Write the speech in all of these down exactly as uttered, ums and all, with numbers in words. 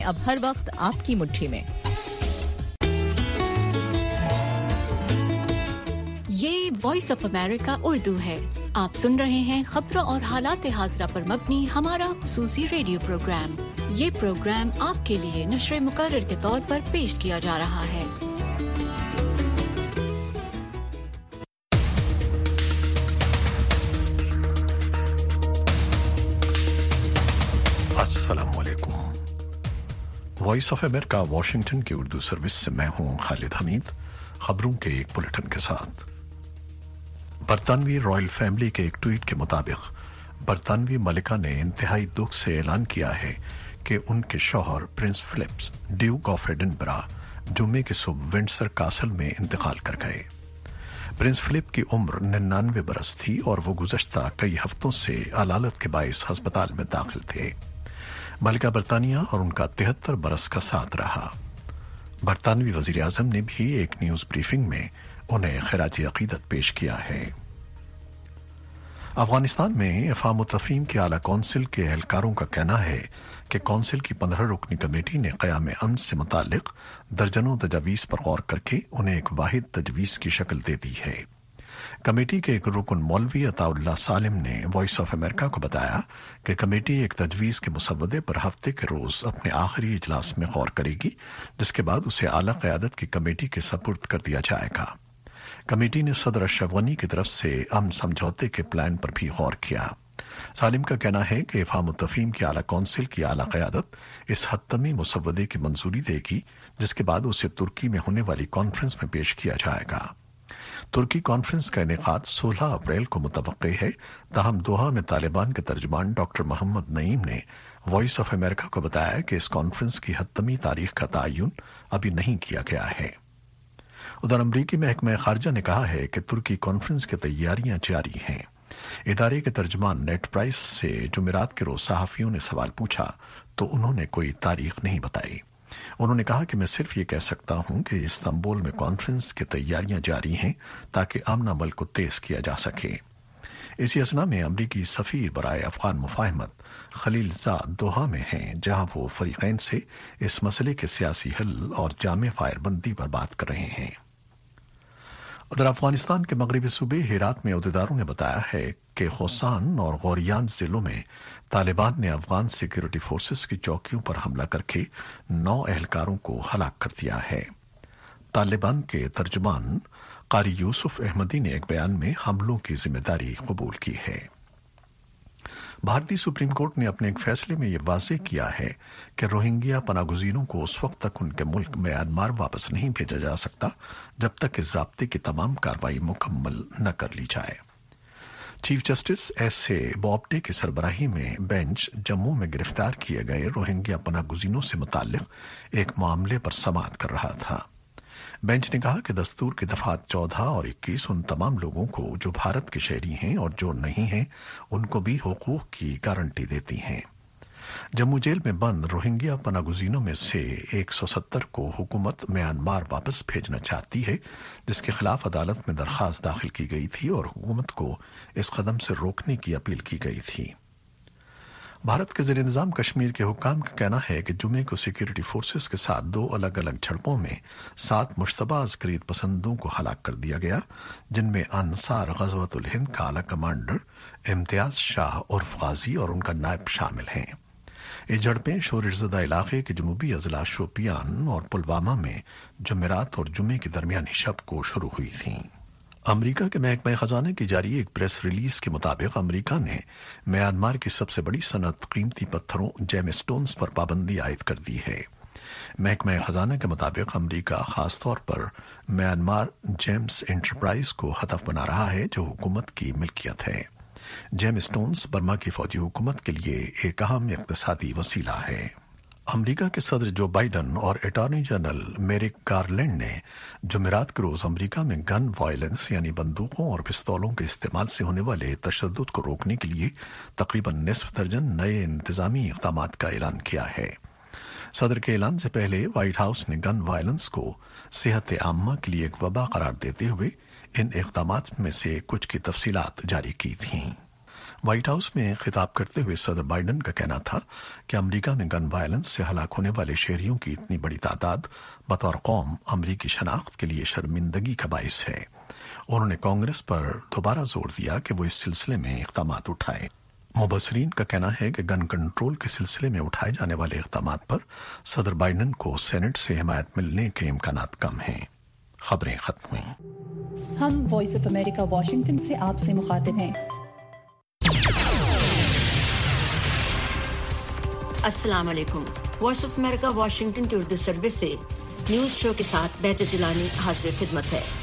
अब हर वक्त आपकी मुट्ठी में। ये वॉइस ऑफ अमेरिका उर्दू है। आप सुन रहे हैं खबरों और हालात हाज़िरा पर मबनी हमारा खुसूसी रेडियो प्रोग्राम। ये प्रोग्राम आपके लिए नश्र मुकर्रर के तौर पर पेश किया जा रहा है। अस्सलाम वालेकुम। वॉइस ऑफ अमेरिका वाशिंगटन की उर्दू सर्विस से मैं हूं खालिद हमीद, खबरों के एक बुलेटिन के साथ। बरतानवी रॉयल फैमिली के एक ट्वीट के मुताबिक बरतानवी मलिका ने इंतहाई दुख से ऐलान किया है कि उनके शौहर Prince Philips Duke of Edinburgh जुम्मे के सुबह विंडसर कासल में इंतकाल कर गए। प्रिंस फिलिप की उम्र निन्यानवे बरस थी और वो गुज़श्ता कई हफ्तों से अलालत के बाइस अस्पताल में दाखिल थे। मलिका बरतानिया और उनका तिहत्तर बरस का साथ रहा। बरतानवी वजीर आजम ने भी एक न्यूज ब्रीफिंग में उन्हें खिराज अकीदत पेश किया है। अफगानिस्तान में इफ़ाम तफ़हीम के आला कौंसिल के एहलकारों का कहना है कि कौंसिल की पंद्रह रुकनी कमेटी ने क़याम अमन से मुतालिक दर्जनों तजावीज़ पर गौर करके उन्हें एक वाहिद तजवीज़ की शक्ल दे दी है। कमेटी के एक रुकन मौलवी अताउल्लाह सालिम ने वॉइस ऑफ अमेरिका को बताया कि कमेटी एक तजवीज़ के मुसवदे पर हफ्ते के रोज अपने आखिरी इजलास में गौर करेगी, जिसके बाद उसे आला क़यादत की कमेटी के सपुर्द कर दिया जाएगा। कमेटी ने सदर अशरफ गनी की तरफ से अमन समझौते के प्लान पर भी गौर किया। सालिम का कहना है कि इफ़ाम तफ़हीम की आला कौंसिल की आला क़यादत इस हत्तमी मुसवदे की मंजूरी देगी, जिसके बाद उसे तुर्की में होने वाली कॉन्फ्रेंस में पेश किया जाएगा। तुर्की कॉन्फ्रेंस का इनेकाद सोलह अप्रैल को मुतवक्के है, ताहम दोहा में तालिबान के तर्जुमान डॉक्टर मोहम्मद नईम ने वॉइस ऑफ अमेरिका को बताया कि इस कॉन्फ्रेंस की हत्तमी तारीख का तयन अभी नहीं किया गया है। उधर अमरीकी महकमा खारजा ने कहा है कि तुर्की कॉन्फ्रेंस की तैयारियां जारी हैं। इदारे के तर्जुमान नेट प्राइस से जुमेरात के रोज सहाफियों ने सवाल पूछा तो उन्होंने कोई तारीख नहीं बताई। उन्होंने कहा कि मैं सिर्फ ये कह सकता हूं कि इस्तांबुल में कॉन्फ्रेंस की तैयारियां जारी हैं ताकि अमन अमल को तेज किया जा सके। इसी असना में अमरीकी सफीर बराए अफगान मुफाहमत खलील ज़ाद दोहा में हैं, जहां वो फरीकैन से इस मसले के सियासी हल और जामे फायरबंदी पर बात कर रहे हैं। उधर अफगानिस्तान के मगरबी सूबे हेरात में अहदेदारों ने बताया है कि खोसान और गौरियान जिलों में तालिबान ने अफगान सिक्योरिटी फोर्सेस की चौकियों पर हमला करके नौ एहलकारों को हलाक कर दिया है। तालिबान के तर्जुमान कारी यूसुफ अहमदी ने एक बयान में हमलों की जिम्मेदारी कबूल की है। भारतीय सुप्रीम कोर्ट ने अपने एक फैसले में यह वाज़ेह किया है कि रोहिंग्या पनागुज़ीनों को उस वक्त तक उनके मुल्क म्यांमार वापस नहीं भेजा जा सकता जब तक इस ज़ाब्ते की तमाम कार्रवाई मुकम्मल न कर ली जाए। Chief Justice S A Bobde की सरबराही में बेंच जम्मू में गिरफ्तार किए गए रोहिंग्या पनागुज़ीनों से मुताल्लिक एक मामले पर समाअत कर रहा था। बेंच ने कहा कि दस्तूर की दफात चौदह और इक्कीस उन तमाम लोगों को जो भारत के शहरी हैं और जो नहीं हैं उनको भी हुकूक की गारंटी देती हैं। जम्मू जेल में बंद रोहिंग्या पनागुज़ीनों में से एक सौ सत्तर को हुकूमत म्यांमार वापस भेजना चाहती है, जिसके खिलाफ अदालत में दरखास्त दाखिल की गई थी और हुकूमत को इस कदम से रोकने की अपील की गई थी। भारत के ज़ेर निज़ाम कश्मीर के हुक्काम का कहना है कि जुमे को सिक्योरिटी फोर्सेस के साथ दो अलग अलग झड़पों में सात मुश्तबा अज़करीत पसंदों को हलाक कर दिया गया, जिनमें अंसार ग़ज़वतुल हिंद का आला कमांडर इम्तियाज शाह उर्फ गाजी और उनका नायब शामिल हैं। ये झड़पें शोरज़दा इलाके के जनूबी अज़ला शोपियान और पुलवामा में जुमेरात और जुमे की दरमियानी शब को शुरू हुई थीं। अमरीका के महकमा खजाने की जारी एक प्रेस रिलीज के मुताबिक अमरीका ने म्यांमार की सबसे बड़ी सनत कीमती पत्थरों जेमस्टोन्स पर पाबंदी आयद कर दी है। महकमा खजाना के मुताबिक अमरीका खासतौर पर म्यांमार जेम्स एंटरप्राइज को हदफ बना रहा है, जो हुकूमत की मिल्कियत है। जेमस्टोन्स बर्मा की फौजी हुकूमत के लिए एक अहम इक़्तिसादी वसीला है। अमरीका के सदर जो बाइडन और अटॉर्नी जनरल मेरिक गारलैंड ने जुमेरात के रोज अमरीका में गन वायलेंस यानी बंदूकों और पिस्तौलों के इस्तेमाल से होने वाले तशद्दुद को रोकने के लिए तकरीबन निस्फ दर्जन नए इंतजामी इक़दाम का ऐलान किया है। सदर के ऐलान से पहले व्हाइट हाउस ने गन वायलेंस को सेहत आम्मा के लिए एक वबा करार देते हुए इन इक़दामात में से कुछ की तफसीलात जारी की थीं। وائٹ ہاؤس میں خطاب کرتے ہوئے صدر بائیڈن کا کہنا تھا کہ امریکہ میں گن وائلنس سے ہلاک ہونے والے شہریوں کی اتنی بڑی تعداد بطور قوم امریکی شناخت کے لیے شرمندگی کا باعث ہے۔ انہوں نے کانگریس پر دوبارہ زور دیا کہ وہ اس سلسلے میں اقدامات اٹھائے۔ مبصرین کا کہنا ہے کہ گن کنٹرول کے سلسلے میں اٹھائے جانے والے اقدامات پر صدر بائیڈن کو سینٹ سے حمایت ملنے کے امکانات کم ہیں۔ خبریں ختم ہوئیں۔ ہم وائس آف امریکہ واشنگٹن سے آپ سے مخاطب ہیں۔ السلام علیکم۔ وائس آف امریکہ واشنگٹن کی اردو سروس سے نیوز شو کے ساتھ بیچ جیلانی حاضر خدمت ہے۔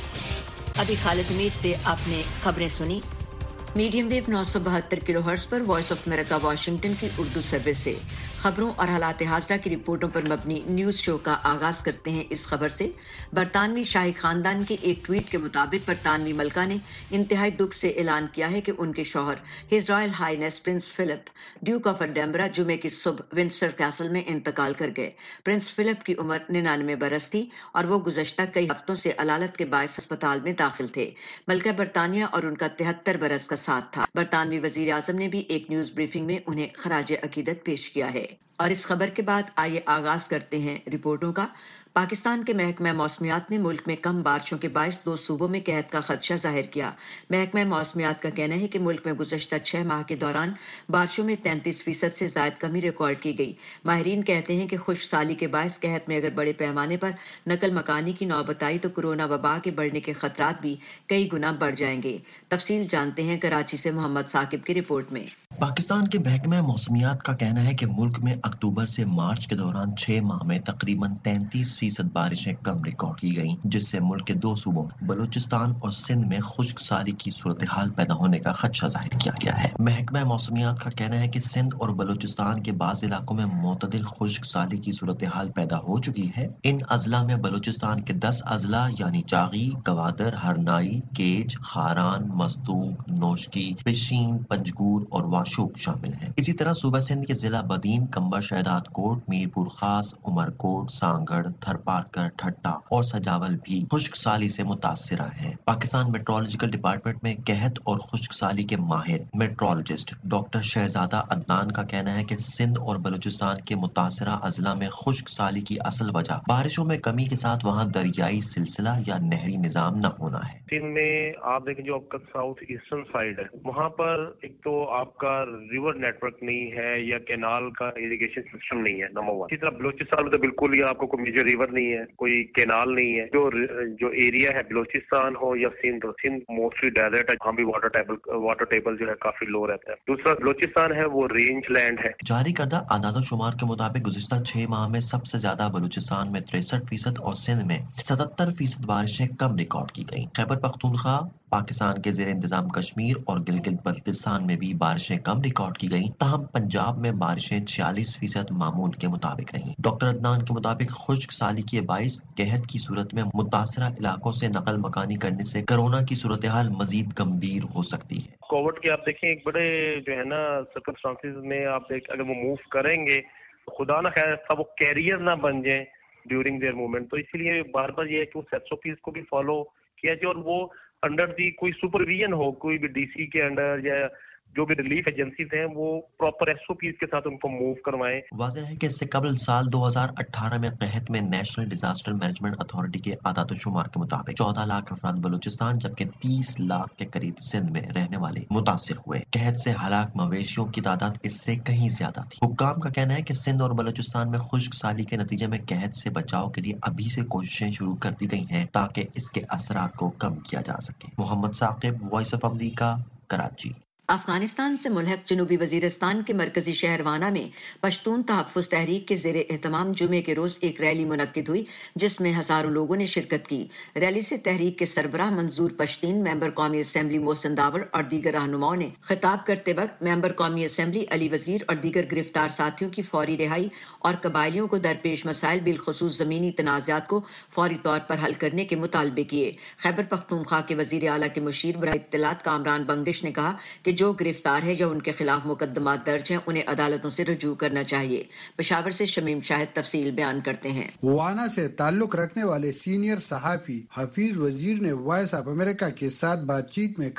ابھی خالد حمید سے آپ نے خبریں سنی۔ میڈیم ویو نو سو بہتر کلو ہرٹز پر وائس آف امریکہ واشنگٹن کی اردو سروس سے خبروں اور حالات حاضرہ کی رپورٹوں پر مبنی نیوز شو کا آغاز کرتے ہیں اس خبر سے۔ برطانوی شاہی خاندان کے ایک ٹویٹ کے مطابق برطانوی ملکہ نے انتہائی دکھ سے اعلان کیا ہے کہ ان کے شوہر His Royal Highness Prince Philip Duke of Edinburgh جمعے کی صبح ونسٹر کیسل میں انتقال کر گئے۔ پرنس فلپ کی عمر ننانوے برس تھی اور وہ گزشتہ کئی ہفتوں سے علالت کے باعث اسپتال میں داخل تھے۔ ملکہ برطانیہ اور ان کا تہتر برس کا ساتھ تھا۔ برطانوی وزیر اعظم نے بھی ایک نیوز بریفنگ میں انہیں خراج عقیدت پیش کیا ہے۔ اور اس خبر کے بعد آئیے آغاز کرتے ہیں رپورٹوں کا۔ پاکستان کے محکمہ موسمیات نے ملک میں کم بارشوں کے باعث دو صوبوں میں قحط کا خدشہ ظاہر کیا۔ محکمہ موسمیات کا کہنا ہے کہ ملک میں گزشتہ چھ ماہ کے دوران بارشوں میں تینتیس فیصد سے زائد کمی ریکارڈ کی گئی۔ ماہرین کہتے ہیں کہ خشک سالی کے باعث قحط میں اگر بڑے پیمانے پر نقل مکانی کی نوبت آئی تو کورونا وبا کے بڑھنے کے خطرات بھی کئی گنا بڑھ جائیں گے۔ تفصیل جانتے ہیں کراچی سے محمد ثاقب کی رپورٹ میں۔ پاکستان کے محکمہ موسمیات کا کہنا ہے کہ ملک میں اکتوبر سے مارچ کے دوران چھ ماہ میں تقریباً تینتیس فیصد بارشیں کم ریکارڈ کی گئیں، جس سے ملک کے دو صوبوں بلوچستان اور سندھ میں خشک سالی کی صورتحال پیدا ہونے کا خدشہ ظاہر کیا گیا ہے۔ محکمہ موسمیات کا کہنا ہے کہ سندھ اور بلوچستان کے بعض علاقوں میں معتدل خشک سالی کی صورتحال پیدا ہو چکی ہے۔ ان اضلاع میں بلوچستان کے دس اضلاع یعنی چاغی، گوادر، ہرنائی، کیج، خاران، مستونگ، نوشکی، پشین، پنجگور اور واشوق شامل ہیں۔ اسی طرح صوبہ سندھ کے ضلع بدین، کمبا شہداد کوٹ، میرپور خاص، عمرکوٹ، سانگڑ، تھرپارکر، ٹھٹا اور سجاول بھی خشک سالی سے متاثرہ ہیں۔ پاکستان میٹرولوجیکل ڈپارٹمنٹ میں قحط اور خشک سالی کے ماہر میٹرولوجسٹ ڈاکٹر شہزادہ عدنان کا کہنا ہے کہ سندھ اور بلوچستان کے متاثرہ اضلاع میں خشک سالی کی اصل وجہ بارشوں میں کمی کے ساتھ وہاں دریائی سلسلہ یا نہری نظام نہ ہونا ہے۔ سندھ میں آپ دیکھیں جو آپ کا ساؤتھ ایسٹرن سائڈ ہے، وہاں پر ایک تو آپ کا ریور نیٹ ورک نہیں ہے یا کینال کا ایریگیشن سسٹم نہیں ہے، نمبر ون۔ اسی طرح بلوچستان میں تو بالکل ہی آپ کو کوئی میجر ریور نہیں ہے، کوئی کینال نہیں ہے۔ جو جو ایریا ہے بلوچستان ہو یا سندھ ہو، سندھ موسٹلی ڈیزرٹ ہے، وہاں بھی واٹر ٹیبل واٹر ٹیبل جو ہے کافی لو رہتا ہے۔ دوسرا بلوچستان ہے وہ رینج لینڈ ہے۔ جاری کردہ اعداد و شمار کے مطابق گزشتہ چھ ماہ میں سب سے زیادہ بلوچستان میں تریسٹھ فیصد اور سندھ میں ستتر فیصد بارشیں کم ریکارڈ کی گئیں۔ خیبر پختونخوا، پاکستان کے زیر انتظام کشمیر اور گلگت بلتستان میں بھی بارشیں کم ریکارڈ کی گئیں، تاہم پنجاب میں بارشیں چھیالیس فیصد معمول کے مطابق رہیں۔ ڈاکٹر عدنان کے مطابق خشک سالی کے باعث قحط کی صورت میں متاثرہ علاقوں سے نقل مکانی کرنے سے کورونا کی صورتحال مزید گمبھیر ہو سکتی ہے۔ کووڈ کے آپ دیکھیں ایک بڑے جو ہے نا سرکمسٹانسز میں آپ دیکھ اگر وہ موو کریں گے تو خدا نہ خیر وہ کیریئر نہ بن جائیں ڈیورنگ دیئر موومنٹ، تو اسی لیے بار بار یہ ہے کہ وہ ایس او پیز کو بھی فالو کیا جائے اور وہ انڈر دی کوئی سپرویژن ہو، کوئی بھی ڈی سی کے انڈر یا جو بھی ریلیف ایجنسیز ہیں وہ پراپر ایس او پیز کے ساتھ ان کو موو کروائیں۔ واضح ہے کہ اس سے قبل سال دو ہزار اٹھارہ میں قحط میں نیشنل ڈیزاسٹر مینجمنٹ اتھارٹی کے اعداد و شمار کے مطابق چودہ لاکھ افراد بلوچستان جبکہ تیس لاکھ کے قریب سندھ میں رہنے والے متاثر ہوئے۔ قحط سے ہلاک مویشیوں کی تعداد اس سے کہیں زیادہ تھی۔ حکام کا کہنا ہے کہ سندھ اور بلوچستان میں خشک سالی کے نتیجے میں قحط سے بچاؤ کے لیے ابھی سے کوششیں شروع کر دی گئی ہیں تاکہ اس کے اثرات کو کم کیا جا سکے۔ Muhammad Saqib, Voice of America, Karachi. Afghanistan سے ملحق جنوبی وزیرستان کے مرکزی شہر وانا میں پشتون تحفظ تحریک کے زیر اہتمام جمعے کے روز ایک ریلی منعقد ہوئی جس میں ہزاروں لوگوں نے شرکت کی۔ ریلی سے تحریک کے سربراہ منظور پشتین، ممبر قومی اسمبلی محسن داور اور دیگر رہنماؤں نے خطاب کرتے وقت ممبر قومی اسمبلی علی وزیر اور دیگر گرفتار ساتھیوں کی فوری رہائی اور قبائلیوں کو درپیش مسائل بالخصوص زمینی تنازعات کو فوری طور پر حل کرنے کے مطالبے کیے۔ خیبر پختونخوا کے وزیر اعلیٰ کے مشیر برائے اطلاعات کامران بنگش نے کہا کہ جو گرفتار ہے یا ان کے خلاف مقدمات درج ہیں انہیں عدالتوں سے رجوع کرنا چاہیے۔ پشاور سے شمیم شاہد تفصیل بیان کرتے ہیں۔ وانا سے تعلق رکھنے والے سینئر صحافی حفیظ وزیر نے وائس آف امریکہ کے ساتھ بات چیت میں کہا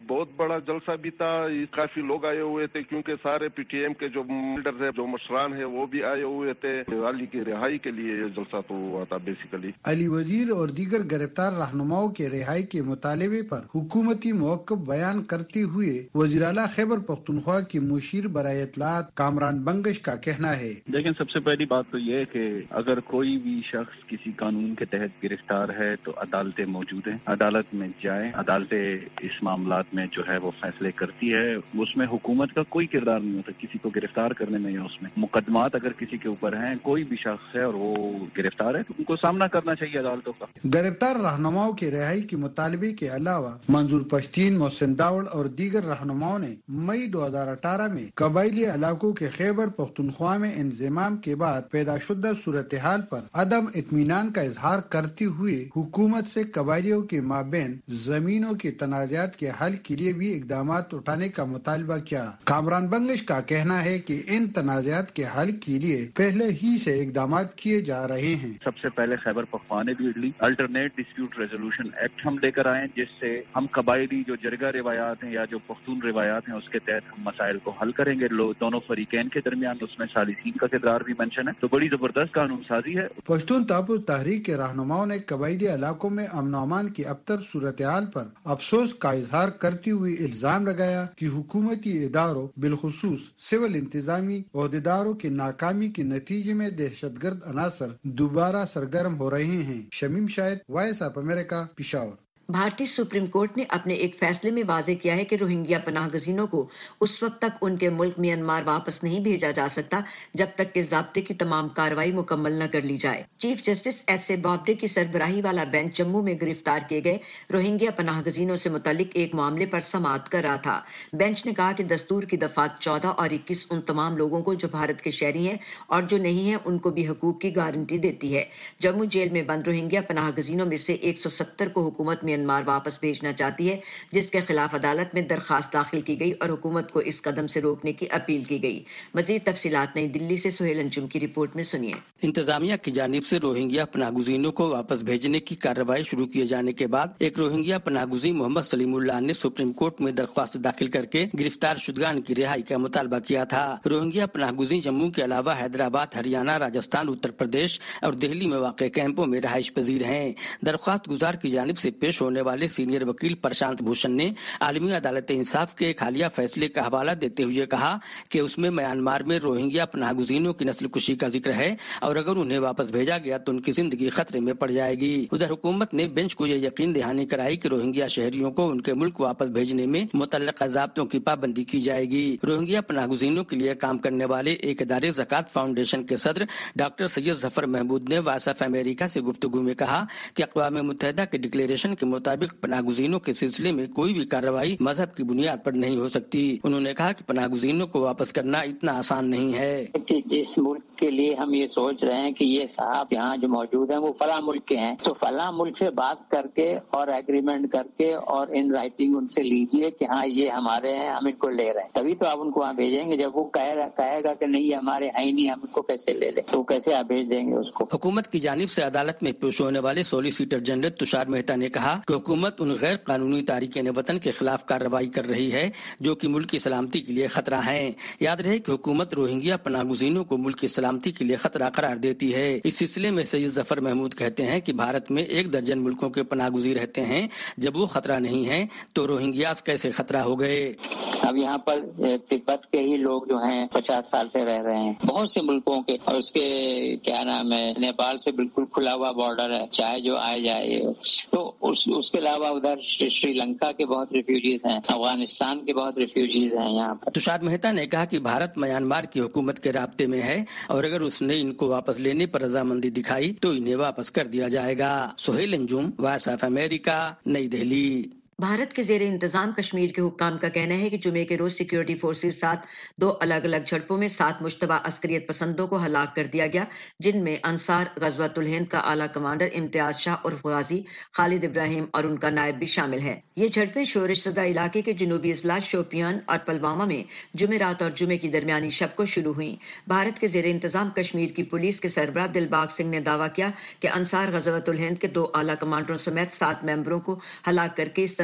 बहुत बड़ा जलसा भी था, काफी लोग आए हुए थे क्योंकि सारे पीटीएम के जो लीडर है, जो मशरान है, वो भी आए हुए थे। अली की रिहाई के लिए ये जलसा तो हुआ था बेसिकली। अली वजीर और दीगर गिरफ्तार रहनुमाओं के रिहाई के मुतालबे पर हुकूमती मौक़िफ़ बयान करते हुए वज़ीर आला खैबर पख्तूनख्वा की मुशीर बराए इत्तलात कामरान बंगश का कहना है। लेकिन सबसे पहली बात तो ये है कि अगर कोई भी शख्स किसी कानून के तहत गिरफ्तार है तो अदालतें मौजूद हैं, अदालत में जाए, अदालतें इस मामलात में जो है वो फैसले करती है। उसमें हुकूमत का कोई किरदार नहीं होता किसी को गिरफ्तार करने में या उसमें। मुकदमात अगर किसी के ऊपर हैं, कोई भी शख्स है और वो गिरफ्तार है तो उनको सामना करना चाहिए अदालतों का। गिरफ्तार रहनुमाओं के रिहाई के मुतालबे के अलावा मंजूर पश्तीन, मोहसिन दावड़ और दीगर रहनुमाओं ने मई दो हजार अठारह में कबायली इलाकों के खैबर पख्तूनख्वा में इंज़माम के बाद पैदा शुदा सूरत हाल पर अदम इत्मीनान का इजहार करते हुए हुकूमत से कबायलियों के माबैन जमीनों के तनाज़ात के हल के लिए भी इकदाम उठाने का मुतालबा किया। कामरान बंगश का कहना है कि इन तनाज़ात के हल के लिए पहले ही से इकदाम किए जा रहे हैं। सबसे पहले खैबर पख्तूनख्वा ने भी अल्टरनेट डिस्प्यूट रेजोल्यूशन एक्ट हम लेकर आए, जिससे हम कबायली जो जरगा रिवायात हैं या जो पख्तून रिवायात हैं उसके तहत हम मसाइल को हल करेंगे। लोग दोनों फरीकैन के दरमियान उसमें सालिसीन का किरदार भी मेंशन है, तो बड़ी जबरदस्त कानून साजी है। पश्तून तहफ़्फ़ुज़ तहरीक के रहनुमाओं ने कबायली इलाकों में अमन अमान की अबतर सूरत हाल पर अफसोस का इजहार करते हुए इल्जाम लगाया कि हुकूमती इदारों बिलखुसूस सिविल इंतजामी ओहदेदारों की नाकामी के नतीजे में दहशतगर्द अनासर दोबारा सरगर्म हो रहे हैं। Shamim Shahid, Voice of America, Peshawar. भारतीय सुप्रीम कोर्ट ने अपने एक फैसले में वाजे किया है कि रोहिंग्या पनाह गजीनों को उस वक्त तक उनके मुल्क म्यांमार वापस नहीं भेजा जा सकता जब तक कि ज़ाब्ते की तमाम कार्रवाई मुकम्मल न कर ली जाए। Chief Justice S A Bobde की सरबराही वाला बेंच जम्मू में गिरफ्तार किए गए रोहिंग्या पनाह गजीनों से मुतालिक एक मामले पर समाअत कर रहा था। बेंच ने कहा कि दस्तूर की दफात चौदह और इक्कीस उन तमाम लोगों को जो भारत के शहरी हैं और जो नहीं है उनको भी हकूक की गारंटी देती है। जम्मू जेल में बंद रोहिंग्या पनाह गजीनों में से एक सौ सत्तर को हुकूमत म्यांमार वापस भेजना चाहती है, जिसके खिलाफ अदालत में दरखास्त दाखिल की गई और हुकूमत को इस कदम से रोकने की अपील की गई। मजीद तफसीलात नई दिल्ली से सुहेल अंजुम की रिपोर्ट में सुनिए। इंतजामिया की जानिब से रोहिंग्या पनाहगुजीनों को वापस भेजने की कार्रवाई शुरू किए जाने के बाद एक रोहिंग्या पनाहगुजी मोहम्मद सलीमुल्लाह ने सुप्रीम कोर्ट में दरख्वास्त दाखिल करके गिरफ्तार शुदगान की रिहाई का मुतालबा किया था। रोहिंग्या पनाहगुजी जम्मू के अलावा हैदराबाद, हरियाणा, राजस्थान, उत्तर प्रदेश और दिल्ली में वाक़ कैंपों में रहाइश पजीर हैं। दरख्वास्त गुजार की जानिब से पेश होने वाले सीनियर वकील प्रशांत भूषण ने आलमी अदालत इंसाफ के एक हालिया फैसले का हवाला देते हुए कहा कि उसमें म्यांमार में रोहिंग्या पनाहगुजीनों की नस्ल कुशी का जिक्र है और अगर उन्हें वापस भेजा गया तो उनकी जिंदगी खतरे में पड़ जाएगी। उधर हुकूमत ने बेंच को यह यकीन दहानी कराई कि रोहिंग्या शहरियों को उनके मुल्क वापस भेजने में मुतल्लका ज़ाब्तों की पाबंदी की जाएगी। रोहिंग्या पनाहगुजीनों के लिए काम करने वाले एक इदारे ज़कात फाउंडेशन के सदर डॉक्टर सैयद जफर महमूद ने वॉइस ऑफ अमेरिका से गुफ्तगू में कहा कि अक़वाम मुत्तहिदा के डिक्लेरेशन के मुताबिक पनाहगुजीनों के सिलसिले में कोई भी कार्रवाई मजहब की बुनियाद पर नहीं हो सकती। उन्होंने कहा कि पनाहगुजीनों को वापस करना इतना आसान नहीं है कि जिस मुल्क के लिए हम ये सोच रहे हैं कि ये साहब यहाँ जो मौजूद हैं वो फला मुल्क के हैं, तो फला मुल्क से बात करके और एग्रीमेंट करके और इन राइटिंग उनसे लीजिए कि हाँ ये हमारे हैं, हम इनको ले रहे हैं, तभी तो आप उनको वहाँ भेजेंगे। जब वो कह कहेगा कि नहीं हमारे है ही नहीं, हम इनको कैसे ले लें, तो कैसे आप भेज देंगे उसको। हुकूमत की जानिब से अदालत में पेश होने वाले सॉलिसिटर जनरल तुषार मेहता ने कहा कि हुकूमत उन गैर कानूनी तारिकीन वतन के खिलाफ कार्रवाई कर रही है जो कि मुल्क की सलामती के लिए खतरा है। याद रहे कि हुकूमत रोहिंग्या पनाहगुजीनों को मुल्क की सलामती के लिए खतरा करार देती है। इस सिलसिले में सैयद जफर महमूद कहते हैं कि भारत में एक दर्जन मुल्कों के पनाहगुजी रहते हैं, जब वो खतरा नहीं है तो रोहिंग्यास कैसे खतरा हो गए। अब यहाँ पर तिब्बत के ही लोग जो हैं पचास साल से रह रहे हैं, बहुत से मुल्कों के, और उसके क्या नाम है नेपाल से बिल्कुल खुला हुआ बॉर्डर है, चाहे जो आए जाए। तो उस, उसके अलावा उधर श्रीलंका के बहुत रिफ्यूजीज हैं, अफगानिस्तान के बहुत रिफ्यूजीज हैं यहाँ पर। तुषार मेहता ने कहा कि भारत म्यांमार की हुकूमत के राब्ते में है और अगर उसने इनको वापस लेने पर रजामंदी दिखाई तो इन्हें वापस कर दिया जाएगा। Suhail Anjum, Voice of America, New Delhi. Bharat के जेर इंतजाम कश्मीर के हुक्काम का कहना है कि जुमे के रोज सिक्योरिटी फोर्सेज साथ दो अलग अलग झड़पों में सात मुश्तबा अस्करियत पसंदों को हलाक कर दिया गया, जिनमें अंसार गज़वातुल हिंद का आला कमांडर इम्तियाज शाह और गाजी खालिद इब्राहिम और उनका नायब भी शामिल है। ये झड़पें शोरिश ज़दा इलाके के जनूबी अजला शोपियान और पलवामा में जुमेरात और जुमे की दरमियानी शब को शुरू हुई। भारत के जेर इंतजाम कश्मीर की पुलिस के सरबराह दिलबाग सिंह ने दावा किया कि अंसार गज़वातुल हिंद के दो आला कमांडरों समेत सात मेंबरों को हलाक करके इस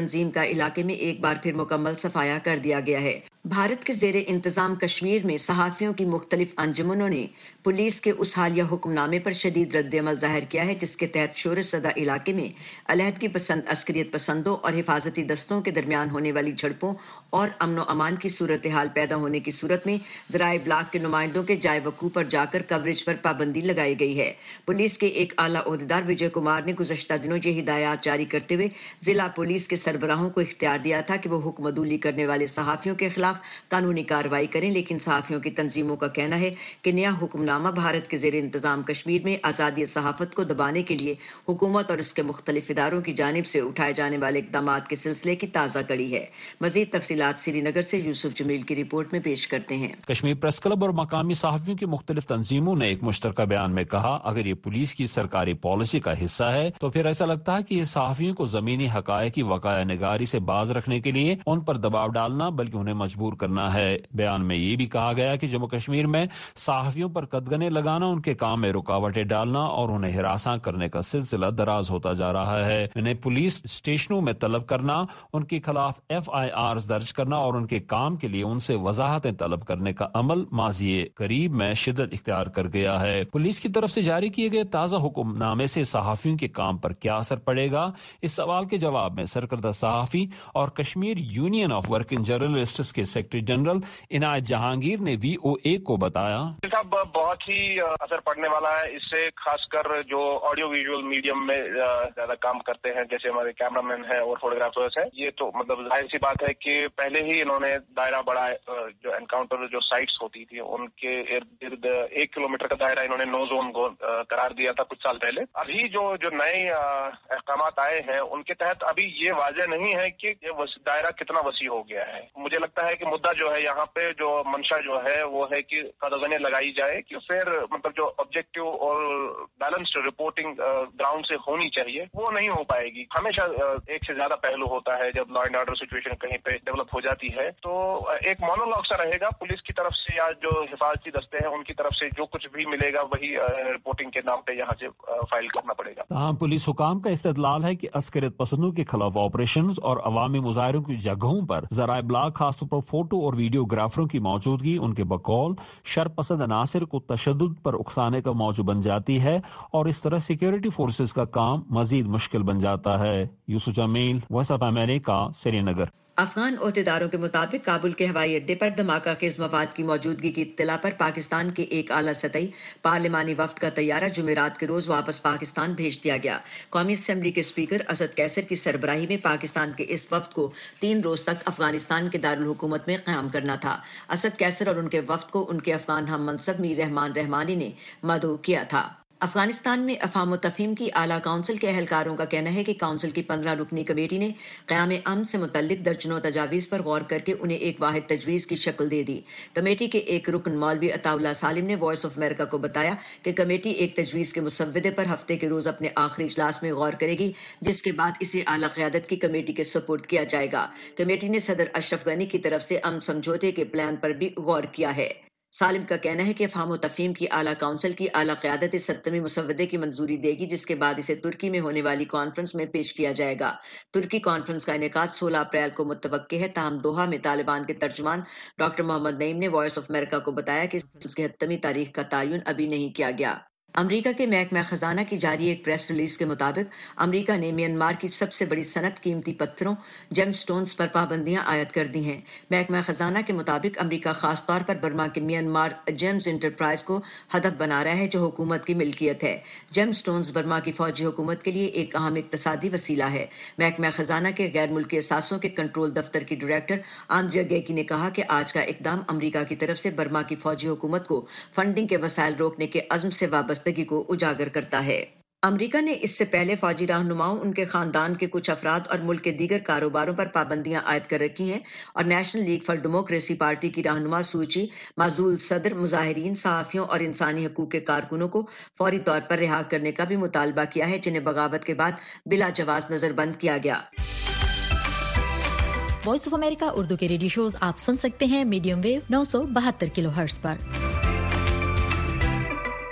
تنظیم کا علاقے میں ایک بار پھر مکمل صفایا کر دیا گیا ہے۔ بھارت کے زیر انتظام کشمیر میں صحافیوں کی مختلف انجمنوں نے پولیس کے اس حالیہ حکم نامے پر شدید رد عمل ظاہر کیا ہے جس کے تحت شورش زدہ علاقے میں علیحدگی پسند عسکریت پسندوں اور حفاظتی دستوں کے درمیان ہونے والی جھڑپوں اور امن و امان کی صورتحال پیدا ہونے کی صورت میں ذرائع ابلاغ کے نمائندوں کے جائے وقوع پر جا کر کوریج پر پابندی لگائی گئی ہے۔ پولیس کے ایک اعلیٰ عہدیدار وجے کمار نے گزشتہ دنوں یہ ہدایات جاری کرتے ہوئے ضلع پولیس کے سربراہوں کو اختیار دیا تھا کہ وہ حکم عدولی کرنے والے صحافیوں کے خلاف قانونی کارروائی کریں، لیکن صحافیوں کی تنظیموں کا کہنا ہے کہ نیا حکم نامہ بھارت کے زیر انتظام کشمیر میں آزادی صحافت کو دبانے کے لیے حکومت اور اس کے مختلف اداروں کی جانب سے اٹھائے جانے والے اقدامات کے سلسلے کی تازہ کڑی ہے۔ مزید تفصیلات سری نگر سے یوسف جمیل کی رپورٹ میں پیش کرتے ہیں۔ کشمیر پریس کلب اور مقامی صحافیوں کی مختلف تنظیموں نے ایک مشترکہ بیان میں کہا، اگر یہ پولیس کی سرکاری پالیسی کا حصہ ہے تو پھر ایسا لگتا ہے کہ یہ صحافیوں کو زمینی حقائق کی وقائع نگاری سے باز رکھنے کے لیے ان پر دباؤ ڈالنا بلکہ انہیں مجبور کرنا ہے۔ بیان میں یہ بھی کہا گیا کہ جموں کشمیر میں صحافیوں پر قدغنیں لگانا، ان کے کام میں رکاوٹیں ڈالنا اور انہیں ہراساں کرنے کا سلسلہ دراز ہوتا جا رہا ہے۔ انہیں پولیس اسٹیشنوں میں طلب کرنا، ان کے خلاف ایف آئی آرز درج کرنا اور ان کے کام کے لیے ان سے وضاحتیں طلب کرنے کا عمل ماضی قریب میں شدت اختیار کر گیا ہے۔ پولیس کی طرف سے جاری کیے گئے تازہ حکم نامے سے صحافیوں کے کام پر کیا اثر پڑے گا، اس سوال کے جواب میں سرکردہ صحافی اور Kashmir Union of Working Journalists کے سیکرٹری جنرل عنایت جہانگیر نے وی او اے کو بتایا، صاحب بہت ہی اثر پڑنے والا ہے اس سے، خاص کر جو آڈیو ویژول میڈیم میں زیادہ کام کرتے ہیں جیسے ہمارے کیمرہ مین ہیں اور فوٹوگرافرز ہیں۔ یہ تو مطلب ظاہر سی بات ہے کہ پہلے ہی انہوں نے دائرہ بڑا جو انکاؤنٹر جو سائٹس ہوتی تھی ان کے ارد گرد ایک کلومیٹر کا دائرہ انہوں نے نو زون قرار دیا تھا کچھ سال پہلے۔ ابھی جو جو نئے احکامات آئے ہیں ان کے تحت ابھی یہ واضح نہیں ہے کہ یہ دائرہ کتنا وسیع ہو گیا ہے۔ مجھے لگتا ہے کہ مدعا جو ہے یہاں پہ جو منشا جو ہے وہ ہے کہ قدغنیں لگائی جائے کہ پھر مطلب جو آبجیکٹو اور بیلنسڈ رپورٹنگ گراؤنڈ سے ہونی چاہیے وہ نہیں ہو پائے گی۔ ہمیشہ ایک سے زیادہ پہلو ہوتا ہے جب لا اینڈ آرڈر سچویشن کہیں پہ ڈیولپ ہو جاتی ہے، تو ایک مونولوگ سا رہے گا پولیس کی طرف سے یا جو حفاظتی دستے ہیں ان کی طرف سے جو کچھ بھی ملے گا وہی رپورٹنگ کے نام پہ یہاں سے فائل کرنا پڑے گا۔ تاہم پولیس حکام کا استدلال ہے کہ عسکریت پسندوں کے خلاف آپریشنز اور عوامی مظاہروں کی جگہوں پر ذرائع ابلاغ خاص طور پر فوٹو اور ویڈیو گرافروں کی موجودگی ان کے بقول شر پسند عناصر کو تشدد پر اکسانے کا موضوع بن جاتی ہے اور اس طرح سیکیورٹی فورسز کا کام مزید مشکل بن جاتا ہے۔ Yusuf Jamil, Voice of America, Srinagar. Afghan عہدیداروں کے مطابق کابل کے ہوائی اڈے پر دھماکہ خیز مواد کی موجودگی کی اطلاع پر پاکستان کے ایک اعلیٰ سطحی پارلیمانی وفد کا طیارہ جمعرات کے روز واپس پاکستان بھیج دیا گیا۔ قومی اسمبلی کے اسپیکر اسد کیسر کی سربراہی میں پاکستان کے اس وفد کو تین روز تک افغانستان کے دارالحکومت میں قیام کرنا تھا۔ اسد کیسر اور ان کے وفد کو ان کے افغان ہم منصب میر رحمان رحمانی نے مدعو کیا تھا۔ افغانستان میں افہام و تفہیم کی اعلیٰ کونسل کے اہلکاروں کا کہنا ہے کہ کونسل کی پندرہ رکنی کمیٹی نے قیام امن سے متعلق درجنوں تجاویز پر غور کر کے انہیں ایک واحد تجویز کی شکل دے دی۔ کمیٹی کے ایک رکن مولوی عطا اللہ سالم نے وائس آف امریکہ کو بتایا کہ کمیٹی ایک تجویز کے مسودے پر ہفتے کے روز اپنے آخری اجلاس میں غور کرے گی، جس کے بعد اسے اعلیٰ قیادت کی کمیٹی کے سپرد کیا جائے گا۔ کمیٹی نے صدر اشرف غنی کی طرف سے امن سمجھوتے کے پلان پر بھی غور کیا ہے۔ سالم کا کہنا ہے کہ افہام و تفہیم کی اعلیٰ کونسل کی اعلیٰ قیادت اس ستویں مسودے کی منظوری دے گی، جس کے بعد اسے ترکی میں ہونے والی کانفرنس میں پیش کیا جائے گا۔ ترکی کانفرنس کا انعقاد سولہ اپریل کو متوقع ہے، تاہم دوحہ میں طالبان کے ترجمان ڈاکٹر محمد نعیم نے وائس آف امریکہ کو بتایا کہ اس کی حتمی تاریخ کا تعین ابھی نہیں کیا گیا۔ امریکہ کے محکمہ خزانہ کی جاری ایک پریس ریلیز کے مطابق امریکہ نے میانمار کی سب سے بڑی صنعت قیمتی پتھروں جیم سٹونز پر پابندیاں عائد کر دی ہیں۔ محکمہ خزانہ کے مطابق امریکہ خاص طور پر برما کے میانمار جیمز انٹرپرائز کو ہدف بنا رہا ہے، جو حکومت کی ملکیت ہے۔ جیم سٹونز برما کی فوجی حکومت کے لیے ایک اہم اقتصادی وسیلہ ہے۔ محکمہ خزانہ کے غیر ملکی اثاثوں کے کنٹرول دفتر کی ڈائریکٹر آندریا گیکی نے کہا کہ آج کا اقدام امریکہ کی طرف سے برما کی فوجی حکومت کو فنڈنگ کے وسائل روکنے کے عزم سے وابستگی کو اجاگر کرتا ہے۔ امریکہ نے اس سے پہلے فوجی رہنماؤں، ان کے خاندان کے کچھ افراد اور ملک کے دیگر کاروباروں پر پابندیاں عائد کر رکھی ہیں اور National League for Democracy party کی رہنما سوچی، معزول صدر، مظاہرین، صحافیوں اور انسانی حقوق کے کارکنوں کو فوری طور پر رہا کرنے کا بھی مطالبہ کیا ہے، جنہیں بغاوت کے بعد بلا جواز نظر بند کیا گیا۔ وائس آف امریکہ اردو کے ریڈیو شوز آپ سن سکتے ہیں میڈیم ویو نو سو بہتر کلو ہرٹز پر۔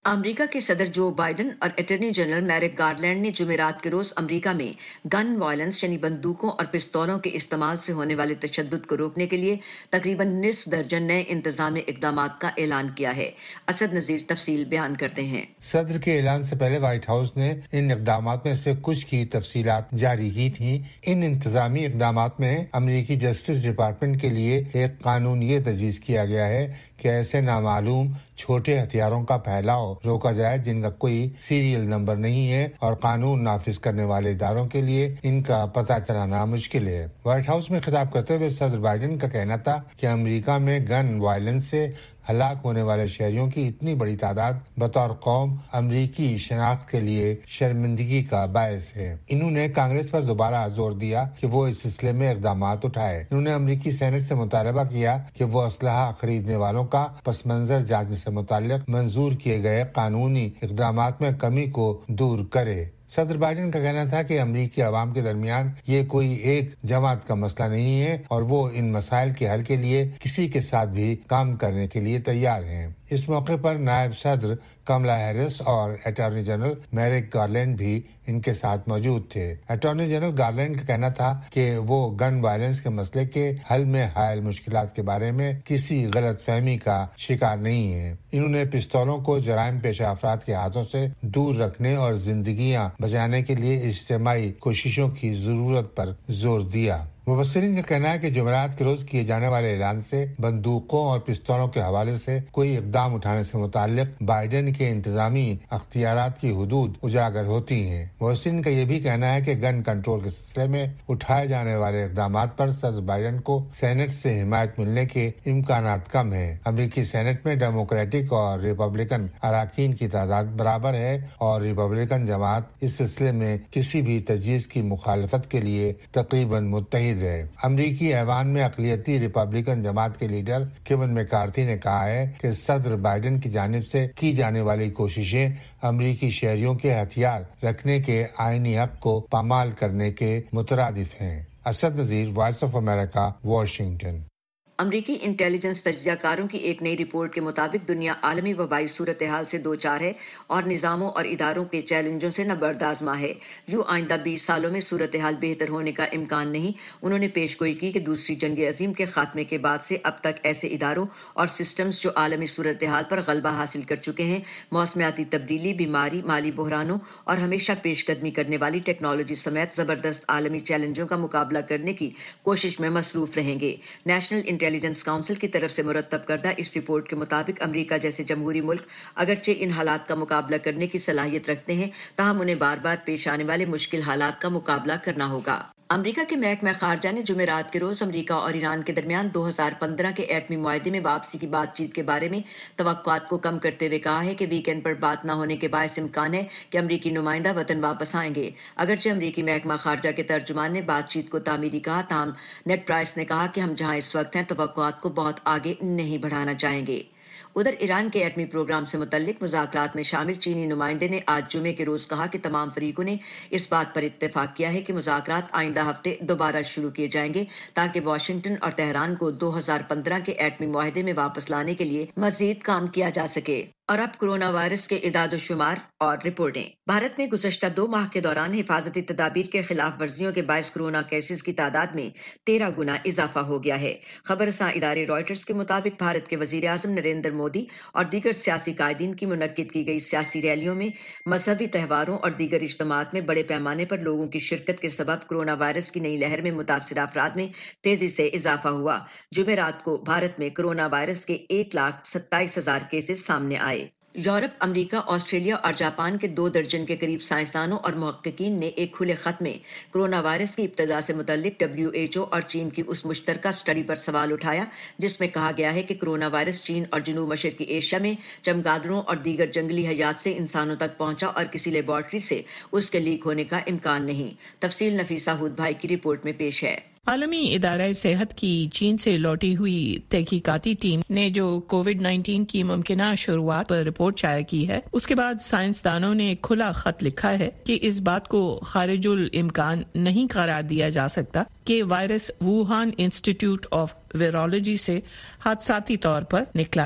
امریکہ کے صدر جو بائیڈن اور اٹارنی جنرل میرک گارلینڈ نے جمعرات کے روز امریکہ میں گن وائلنس یعنی بندوقوں اور پستولوں کے استعمال سے ہونے والے تشدد کو روکنے کے لیے تقریباً نصف درجن نئے انتظامی اقدامات کا اعلان کیا ہے۔ اسد نذیر تفصیل بیان کرتے ہیں۔ صدر کے اعلان سے پہلے وائٹ ہاؤس نے ان اقدامات میں سے کچھ کی تفصیلات جاری کی تھیں۔ ان انتظامی اقدامات میں امریکی جسٹس ڈپارٹمنٹ کے لیے ایک قانون یہ تجویز کیا گیا ہے کہ ایسے نامعلوم چھوٹے ہتھیاروں کا پھیلاؤ روکا جائے جن کا کوئی سیریل نمبر نہیں ہے اور قانون نافذ کرنے والے اداروں کے لیے ان کا پتہ چلانا مشکل ہے۔ وائٹ ہاؤس میں خطاب کرتے ہوئے صدر بائیڈن کا کہنا تھا کہ امریکہ میں گن وائلنس سے ہلاک ہونے والے شہریوں کی اتنی بڑی تعداد بطور قوم امریکی شناخت کے لیے شرمندگی کا باعث ہے۔ انہوں نے کانگریس پر دوبارہ زور دیا کہ وہ اس سلسلے میں اقدامات اٹھائے۔ انہوں نے امریکی سینٹ سے مطالبہ کیا کہ وہ اسلحہ خریدنے والوں کا پس منظر جانچنے سے متعلق منظور کیے گئے قانونی اقدامات میں کمی کو دور کرے۔ صدر بائیڈن کا کہنا تھا کہ امریکی عوام کے درمیان یہ کوئی ایک جماعت کا مسئلہ نہیں ہے اور وہ ان مسائل کے حل کے لیے کسی کے ساتھ بھی کام کرنے کے لیے تیار ہیں۔ اس موقع پر نائب صدر کملا ہیرس اور اٹارنی جنرل میرک گارلینڈ بھی ان کے ساتھ موجود تھے۔ اٹارنی جنرل گارلینڈ کا کہنا تھا کہ وہ گن وائلنس کے مسئلے کے حل میں حائل مشکلات کے بارے میں کسی غلط فہمی کا شکار نہیں ہیں۔ انہوں نے پستولوں کو جرائم پیشہ افراد کے ہاتھوں سے دور رکھنے اور زندگیاں بچانے کے لیے اجتماعی کوششوں کی ضرورت پر زور دیا۔ مبصرین کا کہنا ہے کہ جمعرات کے روز کیے جانے والے اعلان سے بندوقوں اور پستولوں کے حوالے سے کوئی اقدام اٹھانے سے متعلق بائیڈن کے انتظامی اختیارات کی حدود اجاگر ہوتی ہیں۔ مبصرین کا یہ بھی کہنا ہے کہ گن کنٹرول کے سلسلے میں اٹھائے جانے والے اقدامات پر صدر بائیڈن کو سینٹ سے حمایت ملنے کے امکانات کم ہیں۔ امریکی سینٹ میں ڈیموکریٹک اور ریپبلکن اراکین کی تعداد برابر ہے اور ریپبلکن جماعت اس سلسلے میں کسی بھی تجویز کی مخالفت کے لیے تقریباً متحد ہے۔ امریکی ایوان میں اقلیتی ریپبلکن جماعت کے لیڈر کیون میکارتھی نے کہا ہے کہ صدر بائیڈن کی جانب سے کی جانے والی کوششیں امریکی شہریوں کے ہتھیار رکھنے کے آئینی حق کو پامال کرنے کے مترادف ہیں۔ Asad Nazir, Voice of America, Washington. امریکی انٹیلیجنس تجزیہ کاروں کی ایک نئی رپورٹ کے مطابق دنیا عالمی وبائی صورتحال سے دو چار ہے اور نظاموں اور اداروں کے چیلنجوں سے نبردآزما ہے۔ جو آئندہ بیس سالوں میں صورتحال بہتر ہونے کا امکان نہیں۔ انہوں نے پیش گوئی کی کہ دوسری جنگ عظیم کے خاتمے کے بعد سے اب تک ایسے اداروں اور سسٹمز جو عالمی صورتحال پر غلبہ حاصل کر چکے ہیں موسمیاتی تبدیلی، بیماری، مالی بحرانوں اور ہمیشہ پیش قدمی کرنے والی ٹیکنالوجی سمیت زبردست عالمی چیلنجوں کا مقابلہ کرنے کی کوشش میں مصروف رہیں گے۔ نیشنل انٹیلیجنس کونسل کی طرف سے مرتب کردہ اس رپورٹ کے مطابق امریکہ جیسے جمہوری ملک اگرچہ ان حالات کا مقابلہ کرنے کی صلاحیت رکھتے ہیں تاہم انہیں بار بار پیش آنے والے مشکل حالات کا مقابلہ کرنا ہوگا۔ امریکہ کے محکمہ خارجہ نے جمعرات کے روز امریکہ اور ایران کے درمیان دو ہزار پندرہ کے ایٹمی معاہدے میں واپسی کی بات چیت کے بارے میں توقعات کو کم کرتے ہوئے کہا ہے کہ ویکینڈ پر بات نہ ہونے کے باعث امکان ہے کہ امریکی نمائندہ وطن واپس آئیں گے۔ اگرچہ امریکی محکمہ خارجہ کے ترجمان نے بات چیت کو تعمیری کہا تاہم نیڈ پرائس نے کہا کہ ہم جہاں اس وقت ہیں توقعات کو بہت آگے نہیں بڑھانا چاہیں گے۔ ادھر ایران کے ایٹمی پروگرام سے متعلق مذاکرات میں شامل چینی نمائندے نے آج جمعے کے روز کہا کہ تمام فریقوں نے اس بات پر اتفاق کیا ہے کہ مذاکرات آئندہ ہفتے دوبارہ شروع کیے جائیں گے تاکہ واشنگٹن اور تہران کو دو ہزار پندرہ کے ایٹمی معاہدے میں واپس لانے کے لیے مزید کام کیا جا سکے۔ اور اب کورونا وائرس کے اعداد و شمار اور رپورٹیں۔ بھارت میں گزشتہ دو ماہ کے دوران حفاظتی تدابیر کے خلاف ورزیوں کے باعث کورونا کیسز کی تعداد میں تیرہ گنا اضافہ ہو گیا ہے۔ خبر رساں ادارے رائٹرز کے مطابق بھارت کے وزیر اعظم نریندر مودی اور دیگر سیاسی قائدین کی منعقد کی گئی سیاسی ریلیوں میں مذہبی تہواروں اور دیگر اجتماعات میں بڑے پیمانے پر لوگوں کی شرکت کے سبب کورونا وائرس کی نئی لہر میں متاثرہ افراد میں تیزی سے اضافہ ہوا۔ جمعرات کو بھارت میں کورونا وائرس کے ایک لاکھ ستائیس ہزار کیسز سامنے آئے۔ یورپ، امریکہ، آسٹریلیا اور جاپان کے دو درجن کے قریب سائنسدانوں اور محققین نے ایک کھلے خط میں کورونا وائرس کی ابتدا سے متعلق ڈبلیو ایچ او اور چین کی اس مشترکہ اسٹڈی پر سوال اٹھایا جس میں کہا گیا ہے کہ کورونا وائرس چین اور جنوب مشرقی ایشیا میں چمگادڑوں اور دیگر جنگلی حیات سے انسانوں تک پہنچا اور کسی لیبارٹری سے اس کے لیک ہونے کا امکان نہیں۔ تفصیل نفیسہ ہود بھائی کی رپورٹ میں پیش ہے۔ عالمی ادارہ صحت کی چین سے لوٹی ہوئی تحقیقاتی ٹیم نے جو کووڈ نائنٹین کی ممکنہ شروعات پر رپورٹ شائع کی ہے اس کے بعد سائنسدانوں نے ایک کھلا خط لکھا ہے کہ اس بات کو خارج الامکان نہیں قرار دیا جا سکتا کہ وائرس ووہان انسٹی ٹیوٹ آف ویرولوجی سے حادثاتی طور پر نکلا ہے۔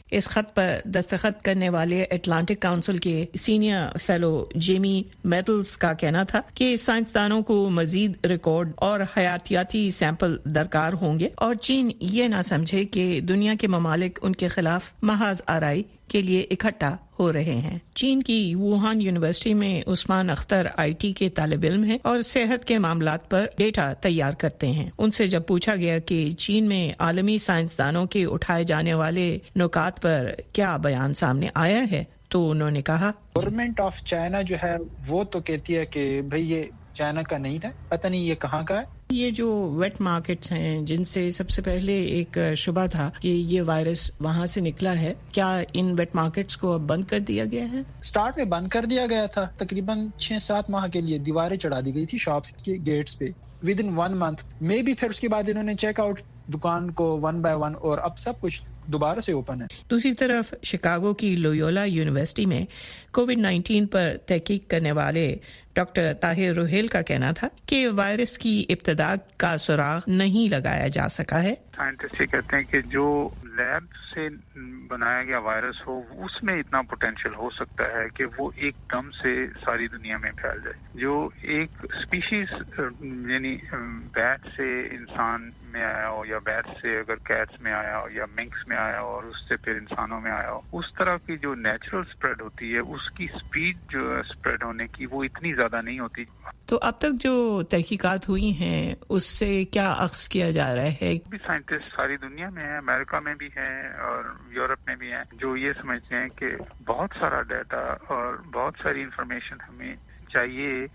इस खत पर दस्तखत करने वाले एटलांटिक काउंसिल के सीनियर फेलो जेमी मेडल्स का कहना था कि साइंसदानों को मजीद रिकॉर्ड और हयातियाती सैंपल दरकार होंगे और चीन ये ना समझे कि दुनिया के ममालिक उनके खिलाफ महज आराई के लिए इकट्ठा हो रहे हैं। चीन की वुहान यूनिवर्सिटी में उस्मान अख्तर आईटी के तालिब इल्म हैं और सेहत के मामलात पर डेटा तैयार करते हैं। उनसे जब पूछा गया कि चीन में आलमी साइंसदानों के उठाए जाने वाले नुकात पर क्या बयान सामने आया है तो उन्होंने कहा, गवर्नमेंट ऑफ चाइना जो है वो तो कहती है कि भाई ये चाइना का नहीं था, पता नहीं ये कहाँ का है। ये जो वेट मार्केट्स हैं जिनसे सबसे पहले एक शुबा था कि ये वायरस वहाँ से निकला है, क्या इन वेट मार्केट्स को अब बंद कर दिया गया है? स्टार्ट में बंद कर दिया गया था, तकरीबन छह सात माह के लिए दीवारें चढ़ा दी गई थी शॉप्स के गेट्स पे within one month maybe. फिर उसके बाद इन्होंने चेकआउट दुकान को वन बाय वन और अब सब कुछ दोबारा से ओपन है। दूसरी तरफ शिकागो की लोयोला यूनिवर्सिटी में कोविड नाइन्टीन पर तहकीक करने वाले डॉक्टर ताहिर रोहेल का कहना था कि वायरस की इब्तिदा का सुराग नहीं लगाया जा सका है। साइंटिस्ट ये कहते हैं कि जो लैब से बनाया गया वायरस हो उसमें इतना पोटेंशियल हो सकता है कि वो एकदम से सारी दुनिया में फैल जाए। जो एक स्पीशीज यानी बैट से इंसान में आया हो या बैट से अगर कैट्स में आया हो या मिंक्स में आया हो और उससे फिर इंसानों में आया हो, उस तरह की जो नेचुरल स्प्रेड होती है उसकी स्पीड जो स्प्रेड होने की वो इतनी ज्यादा नहीं होती। तो अब तक जो तहकीकात हुई हैं उससे क्या अख्स किया जा रहा है? भी साइंटिस्ट सारी दुनिया में है, अमेरिका में भी है और यूरोप में भी है, जो ये समझते हैं कि बहुत सारा डाटा और बहुत सारी इंफॉर्मेशन हमें चाहिए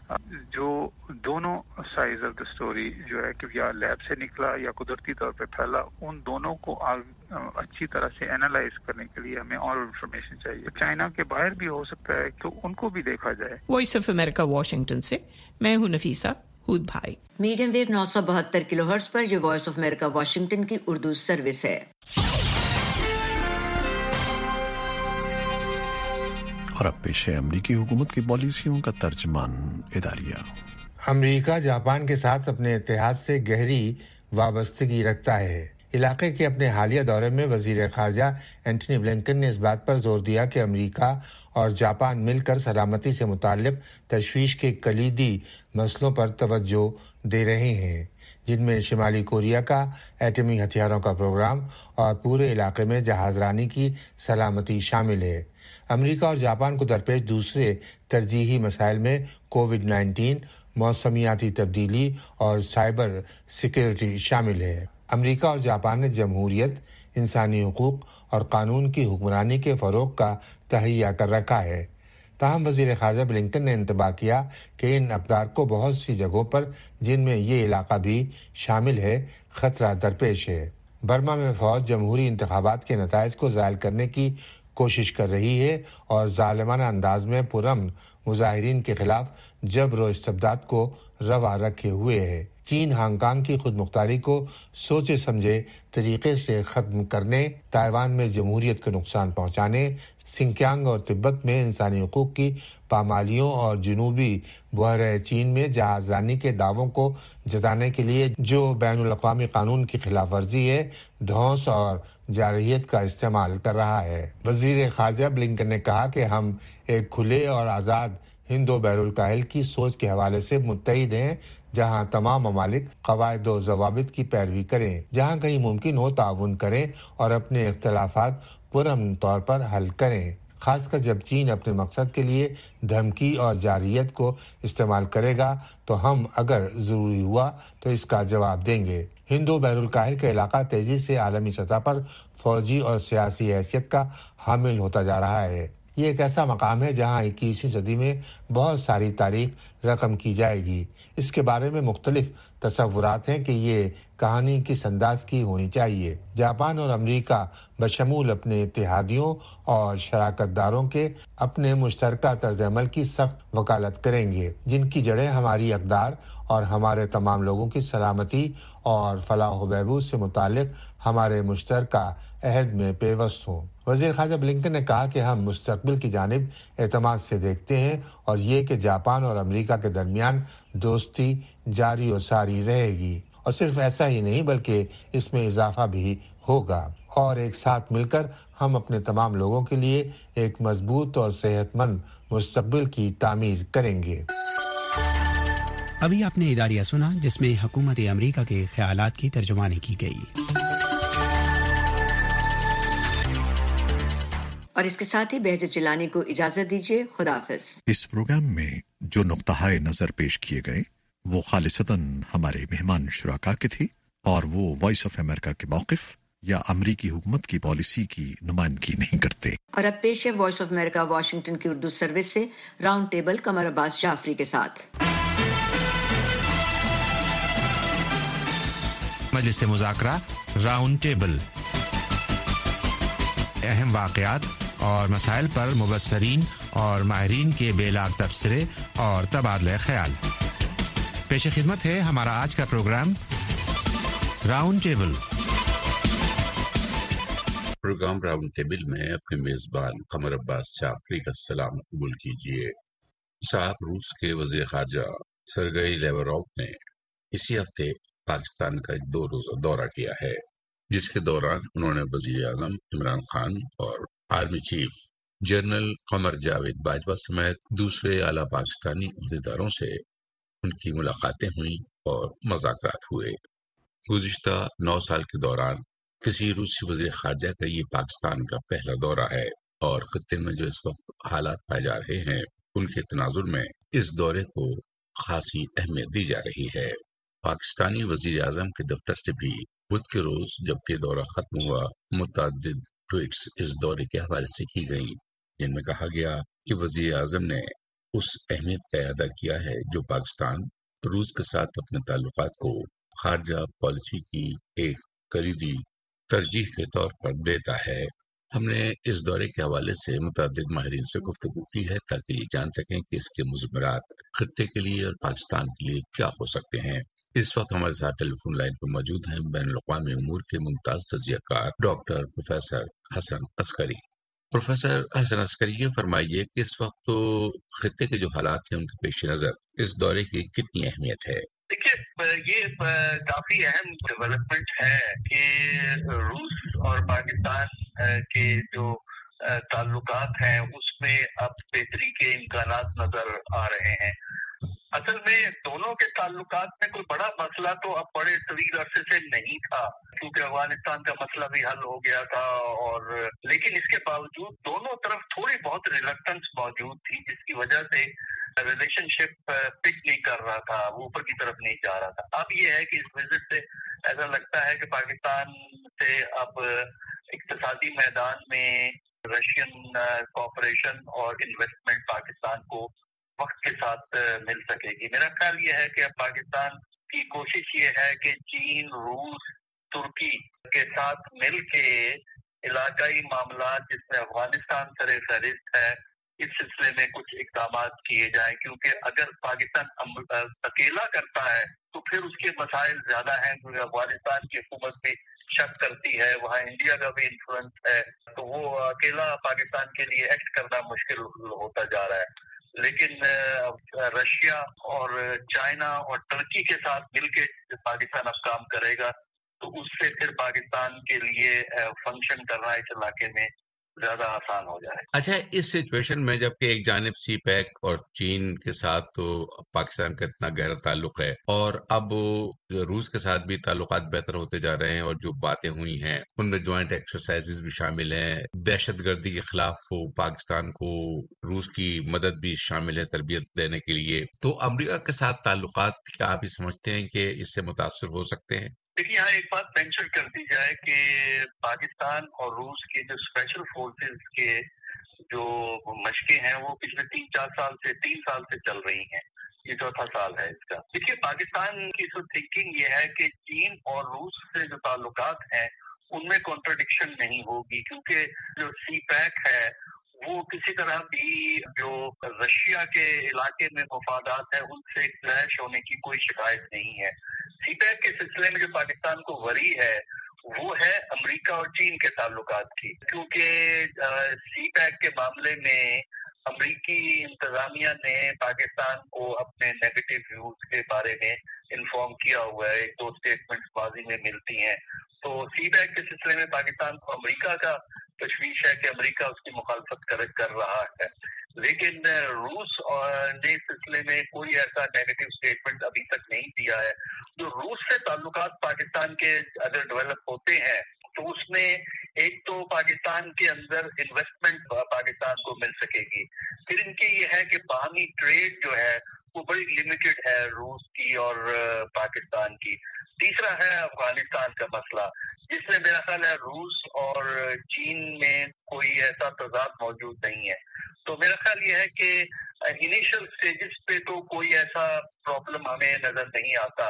जो दोनों साइड ऑफ द स्टोरी जो है कि या लैब से निकला या कुदरती तौर पे फैला, उन दोनों को अच्छी तरह से एनालाइज करने के लिए हमें और इंफॉर्मेशन चाहिए। चाइना के बाहर भी हो सकता है तो उनको भी देखा जाए। वॉइस ऑफ अमेरिका वाशिंगटन से मैं हूं नफीसा हुद भाई। मीडियम वेव नौ सौ बहत्तर किलो हर्ट्ज पर जो वॉइस ऑफ अमेरिका वाशिंगटन की उर्दू सर्विस है। और अब पेश है अमरीकी हुकूमत की पॉलिसियों का तर्जमान इदारिया। अमरीका जापान के साथ अपने इतिहाद से गहरी वाबस्तगी रखता है। इलाके के अपने हालिया दौरे में वजीर खारजा एंटनी ब्लिंकन ने इस बात पर जोर दिया कि अमरीका और जापान मिलकर सलामती से मुताल्लिक तशवीश के कलीदी मसलों पर तवज्जो दे रहे हैं, जिनमें शिमाली कोरिया का एटमी हथियारों का प्रोग्राम और पूरे इलाके में जहाजरानी की सलामती शामिल है। अमेरिका और जापान को दरपेश दूसरे तरजीही मसाइल में कोविड नाइन्टीन, मौसमियाती तब्दीली और साइबर सिक्योरिटी शामिल है। अमेरिका और जापान ने जमहूरियत, इंसानी हुकूक और कानून की हुक्मरानी के फरोग का तहैया कर रखा है। ताहम वजीर खारजा ब्लिंकन ने इंतबाह किया कि इन अक़दार को बहुत सी जगहों पर, जिनमें ये इलाका भी शामिल है, खतरा दरपेश है। बर्मा में फौज जमहूरी इंतखाबात के नताइज को ज़ायल करने की कोशिश कर रही है और जालिमाना अंदाज में पुरअमन मुजाहिरीन के खिलाफ जबर और इस्तबदाद को रवा रखे हुए है। चीन हांगकांग की खुद मुख्तारी को सोचे समझे तरीके से खत्म करने, ताइवान में जमहूरियत को नुकसान पहुंचाने, सिंकियांग और तिब्बत में इंसानी हुकूक की पामालियों और जनूबी बहरे चीन में जहाजरानी के दावों को जताने के लिए जो बैनुल अक़वामी कानून की खिलाफ वर्जी है, धौंस और जारहियत का इस्तेमाल कर रहा है। वजीर खारजा ब्लिंकन ने कहा कि हम एक खुले और आज़ाद हिंदो बैरुल काहिल की सोच के हवाले से मुत्तहिद हैं, जहां तमाम ममालिक क़वाइद व ज़वाबित की पैरवी करें, जहां कहीं मुमकिन हो ताउन करें और अपने इख्तिलाफात पुरअमन तौर पर हल करें, खासकर जब चीन अपने मकसद के लिए धमकी और जारहियत को इस्तेमाल करेगा तो हम अगर ज़रूरी हुआ तो इसका जवाब देंगे। हिंदो बैरुल काहिल का इलाका तेजी से आलमी सतह पर फौजी और सियासी हैसियत का हामिल होता जा रहा है। ये एक ऐसा मकाम है जहाँ इक्कीसवीं सदी में बहुत सारी तारीख रकम की जाएगी। इसके बारे में मुख्तलिफ तसव्वुरात हैं कि ये कहानी किस अंदाज की होनी चाहिए। जापान और अमेरिका बशमूल अपने इत्तेहादियों और शराकतदारों के अपने मुश्तरका तर्ज अमल की सख्त वकालत करेंगे, जिनकी जड़ें हमारी अक़दार और हमारे तमाम लोगों की सलामती और फलाह व बहबूद से मुताल्लिक हमारे मुश्तरका अहद में पेवस्त हों। वज़ीर ख़ारजा ब्लिंकन ने कहा कि हम मुस्तक़बिल की जानिब एतमाद से देखते हैं और ये कि जापान और अमेरिका के दरमियान दोस्ती जारी और सारी रहेगी, और सिर्फ ऐसा ही नहीं बल्कि इसमें इजाफा भी ہوگا اور ایک ساتھ مل کر ہم اپنے تمام لوگوں کے لیے ایک مضبوط اور صحت مند مستقبل کی تعمیر کریں گے۔ ابھی آپ نے اداریہ سنا جس میں حکومت امریکہ کے خیالات کی ترجمانی کی گئی۔ اور اس کے ساتھ ہی بہجت جیلانی کو اجازت دیجیے، خدا حافظ۔ اس پروگرام میں جو نقطہ نظر پیش کیے گئے وہ خالصتاً ہمارے مہمان شرکا کے تھے اور وہ وائس آف امریکہ کے موقف یا امریکی حکومت کی پالیسی کی نمائندگی نہیں کرتے۔ اور اب پیش ہے وائس آف امریکہ واشنگٹن کی اردو سروس سے راؤنڈ ٹیبل قمر عباس جعفری کے ساتھ۔ مجلس مذاکرہ راؤنڈ ٹیبل، اہم واقعات اور مسائل پر مبصرین اور ماہرین کے بے لاگ تبصرے اور تبادلہ خیال۔ پیش خدمت ہے ہمارا آج کا programme round table. Programme round table میں اپنے میزبان قمر عباس جعفری کا سلام قبول کیجیے۔ صاحب، روس کے وزیر خارجہ سرگئی لیوروف نے اسی ہفتے پاکستان کا ایک دو روزہ دورہ کیا ہے، جس کے دوران انہوں نے وزیر اعظم عمران خان اور army chief general Qamar Javed Bajwa سمیت دوسرے اعلیٰ پاکستانی عہدیداروں سے ان کی ملاقاتیں ہوئیں اور مذاکرات ہوئے۔ گزشتہ نو سال کے دوران کسی روسی وزیر خارجہ کا یہ پاکستان کا پہلا دورہ ہے اور خطے میں جو اس وقت حالات پائے جا رہے ہیں ان کے تناظر میں اس دورے کو خاصی اہمیت دی جا رہی ہے۔ پاکستانی وزیر اعظم کے دفتر سے بھی بدھ کے روز جب یہ دورہ ختم ہوا متعدد ٹویٹس اس دورے کے حوالے سے کی گئیں، جن میں کہا گیا کہ وزیر اعظم نے اس اہمیت کا اعادہ کیا ہے جو پاکستان روس کے ساتھ اپنے تعلقات کو خارجہ پالیسی کی ایک کلیدی ترجیح کے طور پر دیتا ہے۔ ہم نے اس دورے کے حوالے سے متعدد ماہرین سے گفتگو کی ہے تاکہ یہ جان سکیں کہ اس کے مضمرات خطے کے لیے اور پاکستان کے لیے کیا ہو سکتے ہیں۔ اس وقت ہمارے ساتھ ٹیلی فون لائن پر موجود ہیں بین الاقوامی امور کے ممتاز تجزیہ کار ڈاکٹر پروفیسر حسن عسکری۔ پروفیسر حسن عسکری، یہ فرمائیے کہ اس وقت تو خطے کے جو حالات ہیں ان کے پیش نظر اس دورے کی کتنی اہمیت ہے؟ دیکھیے، یہ کافی اہم ڈیولپمنٹ ہے کہ روس اور پاکستان کے جو تعلقات ہیں اس میں اب بہتری کے امکانات نظر آ رہے ہیں۔ اصل میں دونوں کے تعلقات میں کوئی بڑا مسئلہ تو اب بڑے طویل عرصے سے نہیں تھا، کیونکہ افغانستان کا مسئلہ بھی حل ہو گیا تھا، اور لیکن اس کے باوجود دونوں طرف تھوڑی بہت ریلکٹنس موجود تھی، جس کی وجہ سے ریلیشن شپ پک نہیں کر رہا تھا، وہ اوپر کی طرف نہیں جا رہا تھا۔ اب یہ ہے کہ اس وزٹ سے ایسا لگتا ہے کہ پاکستان سے اب اقتصادی میدان میں رشین کوآپریشن اور انویسٹمنٹ پاکستان کو وقت کے ساتھ مل سکے گی۔ میرا خیال یہ ہے کہ اب پاکستان کی کوشش یہ ہے کہ چین، روس، ترکی کے ساتھ مل کے علاقائی معاملات جس میں افغانستان سر فہرست ہے اس سلسلے میں کچھ اقدامات کیے جائیں، کیونکہ اگر پاکستان اکیلا کرتا ہے تو پھر اس کے مسائل زیادہ ہیں، کیونکہ افغانستان کی حکومت بھی شک کرتی ہے، وہاں انڈیا کا بھی انفلوئنس ہے، تو وہ اکیلا پاکستان کے لیے ایکٹ کرنا مشکل ہوتا جا رہا ہے۔ لیکن رشیا اور چائنا اور ترکی کے ساتھ مل کے پاکستان اب کام کرے گا تو اس سے پھر پاکستان کے لیے فنکشن کرنا اس علاقے میں زیادہ آسان ہو جائے۔ اچھا، اس سچویشن میں جبکہ ایک جانب سی پیک اور چین کے ساتھ تو پاکستان کا اتنا گہرا تعلق ہے اور اب روس کے ساتھ بھی تعلقات بہتر ہوتے جا رہے ہیں اور جو باتیں ہوئی ہیں ان میں جوائنٹ ایکسرسائزز بھی شامل ہیں، دہشت گردی کے خلاف پاکستان کو روس کی مدد بھی شامل ہے تربیت دینے کے لیے، تو امریکہ کے ساتھ تعلقات کیا آپ یہ سمجھتے ہیں کہ اس سے متاثر ہو سکتے ہیں؟ دیکھیے، یہاں ایک بات مینشن کر دی جائے کہ پاکستان اور روس کے جو اسپیشل فورسز کے جو مشقیں ہیں وہ پچھلے تین چار سال سے تین سال سے چل رہی ہیں، یہ چوتھا سال ہے اس کا۔ دیکھیے، پاکستان کی جو تھنکنگ یہ ہے کہ چین اور روس سے جو تعلقات ہیں ان میں کانٹرڈکشن نہیں ہوگی، کیونکہ جو سی پیک ہے وہ کسی طرح بھی جو رشیا کے علاقے میں مفادات ہیں ان سے کلیش ہونے کی کوئی شکایت نہیں ہے۔ سی پیک کے سلسلے میں جو پاکستان کو وری ہے وہ ہے امریکہ اور چین کے تعلقات کی، کیونکہ سی پیک کے معاملے میں امریکی انتظامیہ نے پاکستان کو اپنے نیگیٹو ویوز کے بارے میں انفارم کیا ہوا ہے، ایک دو اسٹیٹمنٹس ماضی میں ملتی ہیں، تو سی بیک کے سلسلے میں پاکستان کو امریکہ کا تشویش ہے کہ امریکہ اس کی مخالفت کر کر رہا ہے، لیکن روس نے اس سلسلے میں کوئی ایسا نیگیٹو اسٹیٹمنٹ ابھی تک نہیں دیا ہے۔ جو روس سے تعلقات پاکستان کے اگر ڈیولپ ہوتے ہیں تو اس میں ایک تو پاکستان کے اندر انویسٹمنٹ پاکستان کو مل سکے گی، پھر ان کی یہ ہے کہ باہمی ٹریڈ جو ہے وہ بڑی لمیٹڈ ہے روس کی اور پاکستان کی۔ تیسرا ہے افغانستان کا مسئلہ، جس میں میرا خیال ہے روس اور چین میں کوئی ایسا تضاد موجود نہیں ہے۔ تو میرا خیال یہ ہے کہ انیشل سٹیجز پہ تو کوئی ایسا پرابلم ہمیں نظر نہیں آتا۔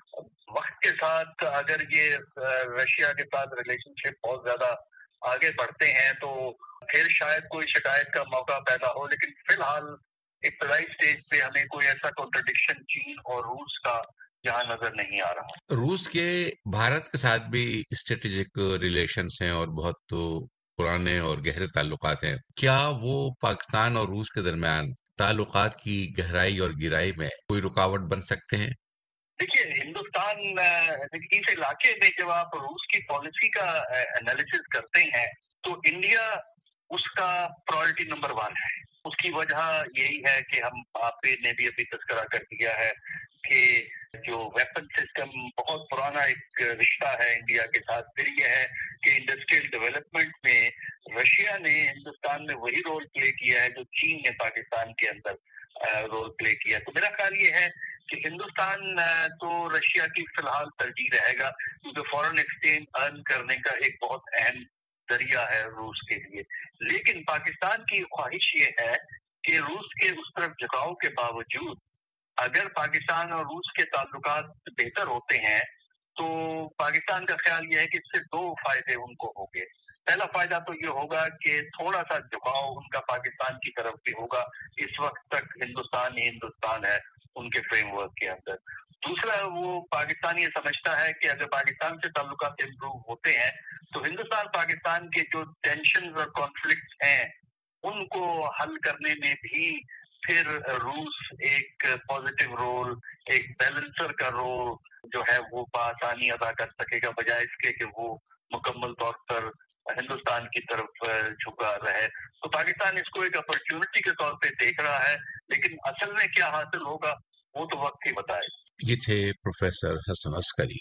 وقت کے ساتھ اگر یہ رشیا کے ساتھ ریلیشن شپ بہت زیادہ آگے بڑھتے ہیں تو پھر شاید کوئی شکایت کا موقع پیدا ہو، لیکن فی الحال ابتدائی سٹیج پہ ہمیں کوئی ایسا کنٹرڈکشن چین اور روس کا یہاں نظر نہیں آ رہا۔ روس کے بھارت کے ساتھ بھی اسٹریٹجک ریلیشنز ہیں اور بہت تو پرانے اور گہرے تعلقات ہیں، کیا وہ پاکستان اور روس کے درمیان تعلقات کی گہرائی اور گہرائی میں کوئی رکاوٹ بن سکتے ہیں؟ دیکھیے، ہندوستان اس علاقے میں جب آپ روس کی پالیسی کا انالیسس کرتے ہیں تو انڈیا اس کا پرائورٹی نمبر ون ہے۔ اس کی وجہ یہی ہے کہ ہم آپ نے بھی ابھی تذکرہ کر دیا ہے کہ جو ویپن سسٹم بہت پرانا ایک رشتہ ہے انڈیا کے ساتھ۔ پھر یہ ہے کہ انڈسٹریل ڈیولپمنٹ میں رشیا نے ہندوستان میں وہی رول پلے کیا ہے جو چین نے پاکستان کے اندر رول پلے کیا۔ تو میرا خیال یہ ہے کہ ہندوستان تو رشیا کی فی الحال ترجیح رہے گا، کیونکہ فورن ایکسچینج ارن کرنے کا ایک بہت اہم ذریعہ ہے روس کے لیے۔ لیکن پاکستان کی خواہش یہ ہے کہ روس کے اس طرف جھکاؤ کے باوجود اگر پاکستان اور روس کے تعلقات بہتر ہوتے ہیں تو پاکستان کا خیال یہ ہے کہ اس سے دو فائدے ان کو ہوں گے۔ پہلا فائدہ تو یہ ہوگا کہ تھوڑا سا جھکاؤ ان کا پاکستان کی طرف بھی ہوگا، اس وقت تک ہندوستان ہی ہندوستان ہے ان کے فریم ورک کے اندر۔ دوسرا، وہ پاکستان یہ سمجھتا ہے کہ اگر پاکستان سے تعلقات امپروو ہوتے ہیں تو ہندوستان پاکستان کے جو ٹینشنز اور کانفلکٹس ہیں ان کو حل کرنے میں بھی پھر روس ایک پازیٹیو رول، ایک بیلنسر کا رول جو ہے وہ بآسانی ادا کر سکے گا، بجائے اس کے کہ وہ مکمل طور پر ہندوستان کی طرف جھکا رہے۔ تو پاکستان اس کو ایک اپرچونٹی کے طور پہ دیکھ رہا ہے، لیکن اصل میں کیا حاصل ہوگا وہ تو وقت ہی بتائے گا۔ یہ تھے پروفیسر حسن عسکری۔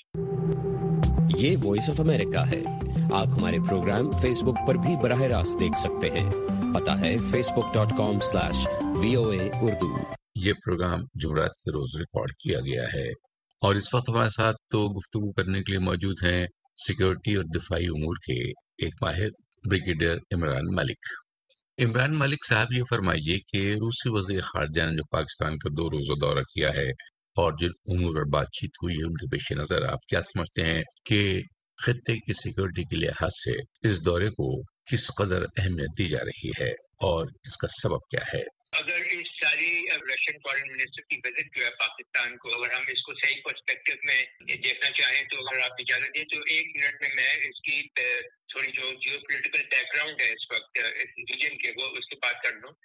یہ وائس آف امریکہ ہے۔ آپ ہمارے پروگرام فیس بک پر بھی براہ راست دیکھ سکتے ہیں۔ پتا ہے Facebook dot com slash V O A Urdu. یہ پروگرام جمعرات کے روز ریکارڈ کیا گیا ہے اور اس وقت ہمارے ساتھ تو گفتگو کرنے کے لیے موجود ہیں سیکورٹی اور دفاعی امور کے ایک ماہر بریگیڈیئر عمران ملک۔ عمران ملک صاحب، یہ فرمائیے کہ روسی وزیر خارجہ نے جو پاکستان کا دو روزہ دورہ کیا ہے اور جن امور پر بات چیت ہوئی ہے ان کے پیش نظر آپ کیا سمجھتے ہیں کہ خطے کی سیکورٹی کے لحاظ سے اس دورے کو کس قدر اہمیت دی جا رہی ہے اور اس کا سبب کیا ہے؟ اگر اس ساری رشین فارن منسٹر کی وزٹ جو ہے پاکستان کو، اگر ہم اس کو صحیح پرسپیکٹو میں دیکھنا چاہیں تو اگر آپ اجازت دیں تو ایک منٹ میں میں اس کی تھوڑی جو جیو پولیٹیکل بیک گراؤنڈ ہے اس وقت ریجن کے وہ اس کی بات کر لوں۔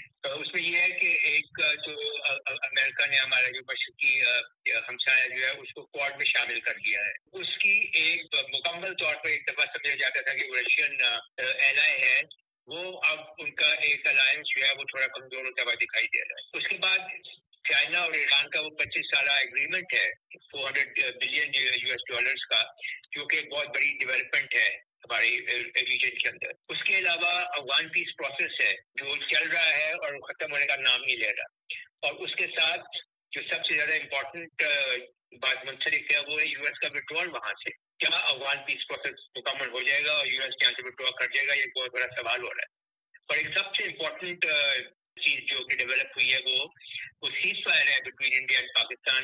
اس میں یہ ہے کہ ایک جو امریکہ نے ہمارا جو مشرقی ہمسایہ جو ہے اس کو کوڈ میں شامل کر دیا ہے، اس کی ایک مکمل طور پر ایک دفعہ سمجھا جاتا تھا کہ وہ رشین ایلائی ہے، وہ اب ان کا ایک الائنس جو ہے وہ تھوڑا کمزور ہوتا ہوا دکھائی دے رہا ہے۔ اس کے بعد چائنا اور ایران کا وہ پچیس سالہ ایگریمنٹ ہے four hundred billion U S dollars کا، جو کہ ایک بہت بڑی ڈیولپمنٹ ہے ہماری ریجن کے اندر۔ اس کے علاوہ افغان پیس پروسیس ہے جو چل رہا ہے اور ختم ہونے کا نام نہیں لے رہا، اور اس کے ساتھ جو سب سے زیادہ امپورٹنٹ بات منسلک ہے وہ ہے یو ایس کا وڈرول وہاں سے۔ کیا افغان پیس پروسیس مکمل ہو جائے گا اور یو ایس یہاں سے وڈرا کر جائے گا، یہ بہت بڑا سوال ہو رہا ہے۔ اور ایک سب سے امپورٹنٹ چیز جو کہ ڈیولپ ہوئی ہے وہ وہ سیز فائر ہے between India and Pakistan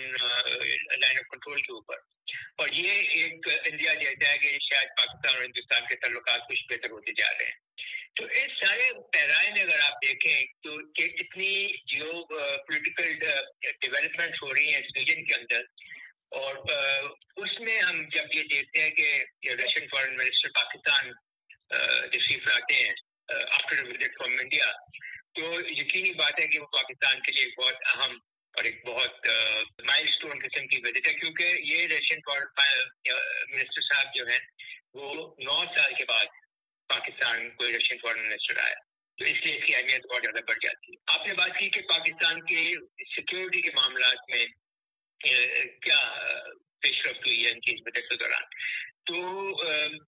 line of control کے اوپر، اور یہ ایک انڈیا جیسا ہے کہ شاید پاکستان اور ہندوستان کے تعلقات کچھ بہتر ہوتے جا رہے ہیں۔ تو اس سارے پیرائے میں اگر آپ دیکھیں تو کہ اتنی جیو پولیٹیکل ڈیولپمنٹ ہو رہی ہیں اس ریجن کے اندر، اور اس میں ہم جب یہ دیکھتے ہیں کہ رشین فارن منسٹر پاکستان تشریف لاتے ہیں آفٹر وزٹ فرام انڈیا، تو یقینی بات ہے کہ وہ پاکستان کے لیے ایک بہت اہم اور ایک بہت مائل اسٹون قسم کی وزٹ ہے، کیونکہ یہ رشین فارن منسٹر صاحب جو ہیں وہ نو سال کے بعد پاکستان کوئی رشین فارن منسٹر آیا، تو اس لیے اس کی اہمیت بہت زیادہ بڑھ جاتی ہے۔ آپ نے بات کی کہ پاکستان کے سیکورٹی کے معاملات میں کیا پیش رفت ہوئی ہے ان کی اس بجٹ کے دوران، تو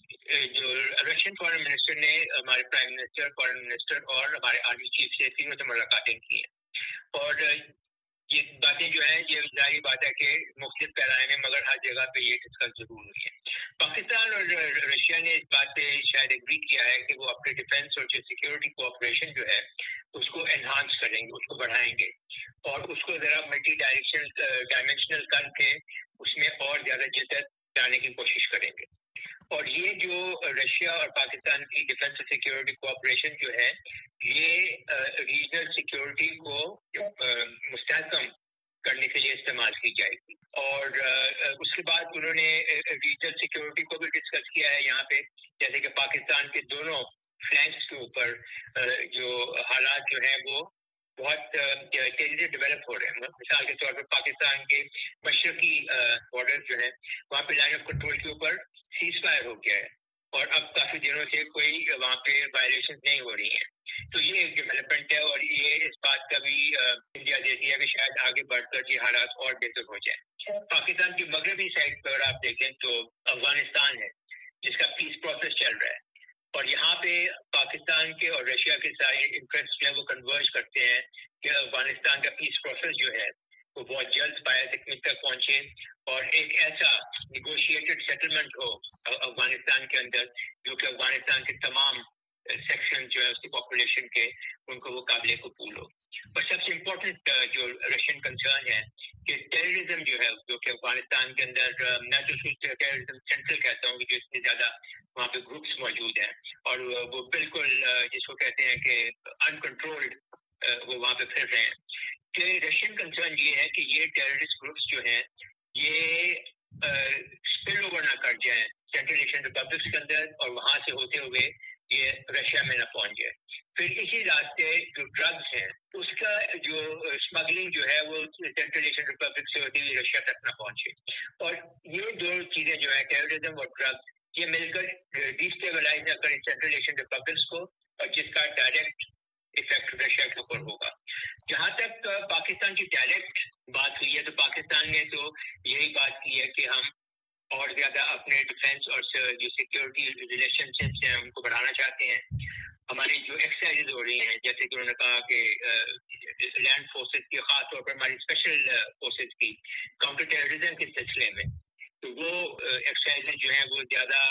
جو رشین فارن منسٹر نے ہمارے پرائم منسٹر، فارن منسٹر اور ہمارے آرمی چیف سے تینوں سے ملاقاتیں کی ہیں، اور یہ باتیں جو ہیں یہ ظاہری بات ہے کہ مختلف پیرائے میں، مگر ہر جگہ پہ یہ ڈسکس ضرور ہوئی ہے۔ پاکستان اور رشیا نے اس بات پہ شاید ایگری کیا ہے کہ وہ اپنے ڈیفینس اور سیکورٹی کوآپریشن جو ہے اس کو انہانس کریں گے، اس کو بڑھائیں گے، اور اس کو ذرا ملٹی ڈائریکشنل ڈائمینشنل کر کے اس میں اور زیادہ جدت لانے کی کوشش کریں گے۔ اور یہ جو رشیا اور پاکستان کی ڈیفینس اور سیکورٹی کوآپریشن جو ہے یہ ریجنل سیکورٹی کو مستحکم کرنے کے لیے استعمال کی جائے گی، اور اس کے بعد انہوں نے ریجنل سیکورٹی کو بھی ڈسکس کیا ہے یہاں پہ، جیسے کہ پاکستان کے دونوں فلینکس کے اوپر جو حالات جو ہیں وہ بہت تیزی سے ڈیولپ ہو رہے ہیں۔ مثال کے طور پر پاکستان کے مشرقی بارڈر جو ہے وہاں پہ لائن آف کنٹرول کے اوپر سیز فائر ہو گیا ہے، اور اب کافی دنوں سے کوئی وہاں پہ وائلیشن نہیں ہو رہی ہیں، تو یہ ایک ڈیولپمنٹ ہے، اور یہ اس بات کا بھی انڈیا دیتی ہے کہ شاید آگے بڑھ کر یہ حالات اور بہتر ہو جائیں۔ پاکستان کی مغربی سائڈ پر آپ دیکھیں تو افغانستان ہے جس کا پیس پروسیس چل رہا ہے، اور یہاں پہ پاکستان کے اور رشیا کے سارے انٹرسٹ جو ہے وہ کنورج کرتے ہیں کہ افغانستان کا پیس پروسیس جو ہے وہ بہت جلد پایا تکمیل تک پہنچے، اور ایک ایسا نیگوشیٹڈ سیٹلمنٹ ہو افغانستان کے اندر جو کہ افغانستان کے تمام سیکشن جو ہے اس کی پاپولیشن کے ان کو وہ قابل قبول ہو۔ اور سب سے امپورٹنٹ جو رشین کنسرن ہے کہ ٹیررزم جو ہے جو کہ افغانستان کے اندر میں تو ٹیررزم سینٹرل کہتا ہوں کہ جو اس سے زیادہ وہاں پہ گروپس موجود ہیں، اور وہ بالکل جس کو کہتے ہیں کہ انکنٹرولڈ وہ وہاں پہ پھر رہے ہیں، کہ رشین کنسرن یہ ہے کہ یہ ٹیررسٹ گروپس جو ہیں یہ اسپل اوور نہ کر جائیں سینٹرل ایشین ریپبلکس کے اندر، اور وہاں سے ہوتے ہوئے یہ رشیا میں نہ پہنچ جائے۔ پھر اسی راستے جو ڈرگس ہیں اس کا جو اسمگلنگ جو ہے وہ سینٹرل ایشین ریپبلک سے ہوتی ہوئی رشیا تک نہ پہنچے، اور یہ دو چیزیں جو ہیں ٹیررزم اور ڈرگس یہ مل کر ڈیسٹیبلائز نہ کریں سینٹرل ایشین ریپبلکس کو، اور جس کا ڈائریکٹ افیکٹ رشیا کے اوپر ہوگا۔ جہاں تک پاکستان کی ڈائریکٹ بات ہوئی ہے تو پاکستان نے تو یہی بات کی ہے کہ ہم اور زیادہ اپنے ڈیفینس اور جو سیکورٹی ریلیشن شپس ہیں ان کو بڑھانا چاہتے ہیں۔ ہماری جو ایکسرسائز ہو رہی ہیں جیسے کہ انہوں نے کہا کہ لینڈ فورسز کی، خاص طور پر ہماری اسپیشل فورسز کی کاؤنٹر ٹیررزم کے سلسلے میں، تو وہ ایکسرسائز جو ہیں وہ زیادہ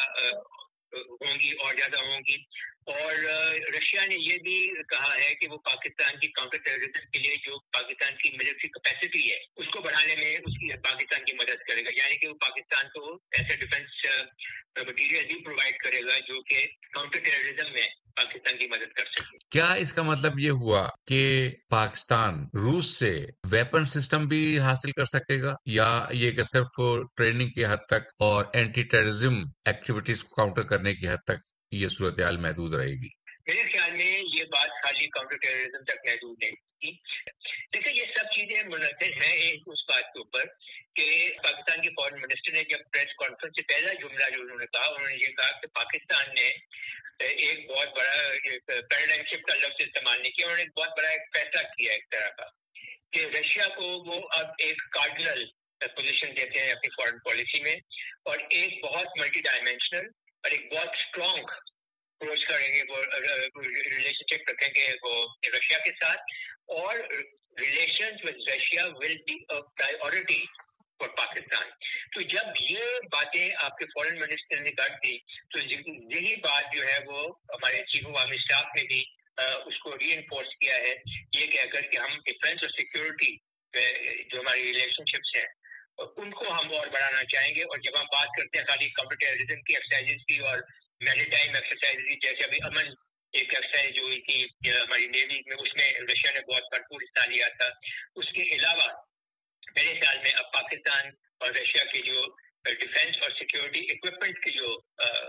ہوں گی اور زیادہ ہوں گی، اور رشیا نے یہ بھی کہا ہے کہ وہ پاکستان کی کاؤنٹر ٹیررزم کے لیے جو پاکستان کی ملٹری کیپیسٹی ہے اس کو بڑھانے میں اس کی پاکستان کی مدد کرے گا، یعنی کہ وہ پاکستان کو ایسے ڈیفینس مٹیریل بھی پرووائڈ کرے گا جو کہ کاؤنٹر ٹیررزم میں پاکستان کی مدد کر سکے۔ کیا اس کا مطلب یہ ہوا کہ پاکستان روس سے ویپن سسٹم بھی حاصل کر سکے گا، یا یہ کہ صرف ٹریننگ کی حد تک اور اینٹی ٹیررزم ایکٹیویٹیز کو کاؤنٹر کرنے کی حد تک یہ صورتحال محدود رہے گی؟ میرے خیال میں یہ بات خالی کاؤنٹر ٹیررزم تک محدود نہیں تھی، لیکن یہ سب چیزیں منحصر ہیں ایک اس بات کے اوپر کہ پاکستان کے فارن منسٹر نے جب پریس کانفرنس سے پہلا جملہ جو انہوں نے کہا، انہوں نے یہ کہا کہ پاکستان نے ایک بہت بڑا پیراڈائم شفٹ کا لفظ استعمال نہیں کیا، انہوں نے ایک بہت بڑا ایک فیصلہ کیا ایک طرح کا کہ رشیا کو وہ اب ایک کارڈنل پوزیشن دیتے ہیں اپنی فارن پالیسی میں، اور ایک بہت ملٹی ڈائمینشنل اور ایک بہت اسٹرانگ اپروچ کریں گے، وہ ریلیشن شپ رکھیں گے وہ رشیا کے ساتھ، اور relations with Russia will be a priority for Pakistan. تو جب یہ باتیں آپ کے فارن منسٹر نے کر دی تو یہی بات جو ہے وہ ہمارے چیف آف آرمی اسٹاف نے بھی اس کو ری انفورس کیا ہے، یہ کہہ کر کہ ہم ڈیفینس اور سیکورٹی جو ہماری ریلیشن شپس ہیں ان کو ہم اور بڑھانا چاہیں گے۔ اور جب ہم بات کرتے ہیں خالی کاؤنٹر ٹیررزم کی ایکسرسائز کی اور میری ٹائم ایکسرسائز کی، جیسے ابھی امن ایک ایکسرسائز جو ہوئی تھی ہماری نیوی میں، اس میں رشیا نے بہت بھرپور حصہ لیا تھا۔ اس کے علاوہ میرے خیال میں اب پاکستان اور رشیا کے جو ڈیفینس اور سیکورٹی اکوپمنٹ کی جو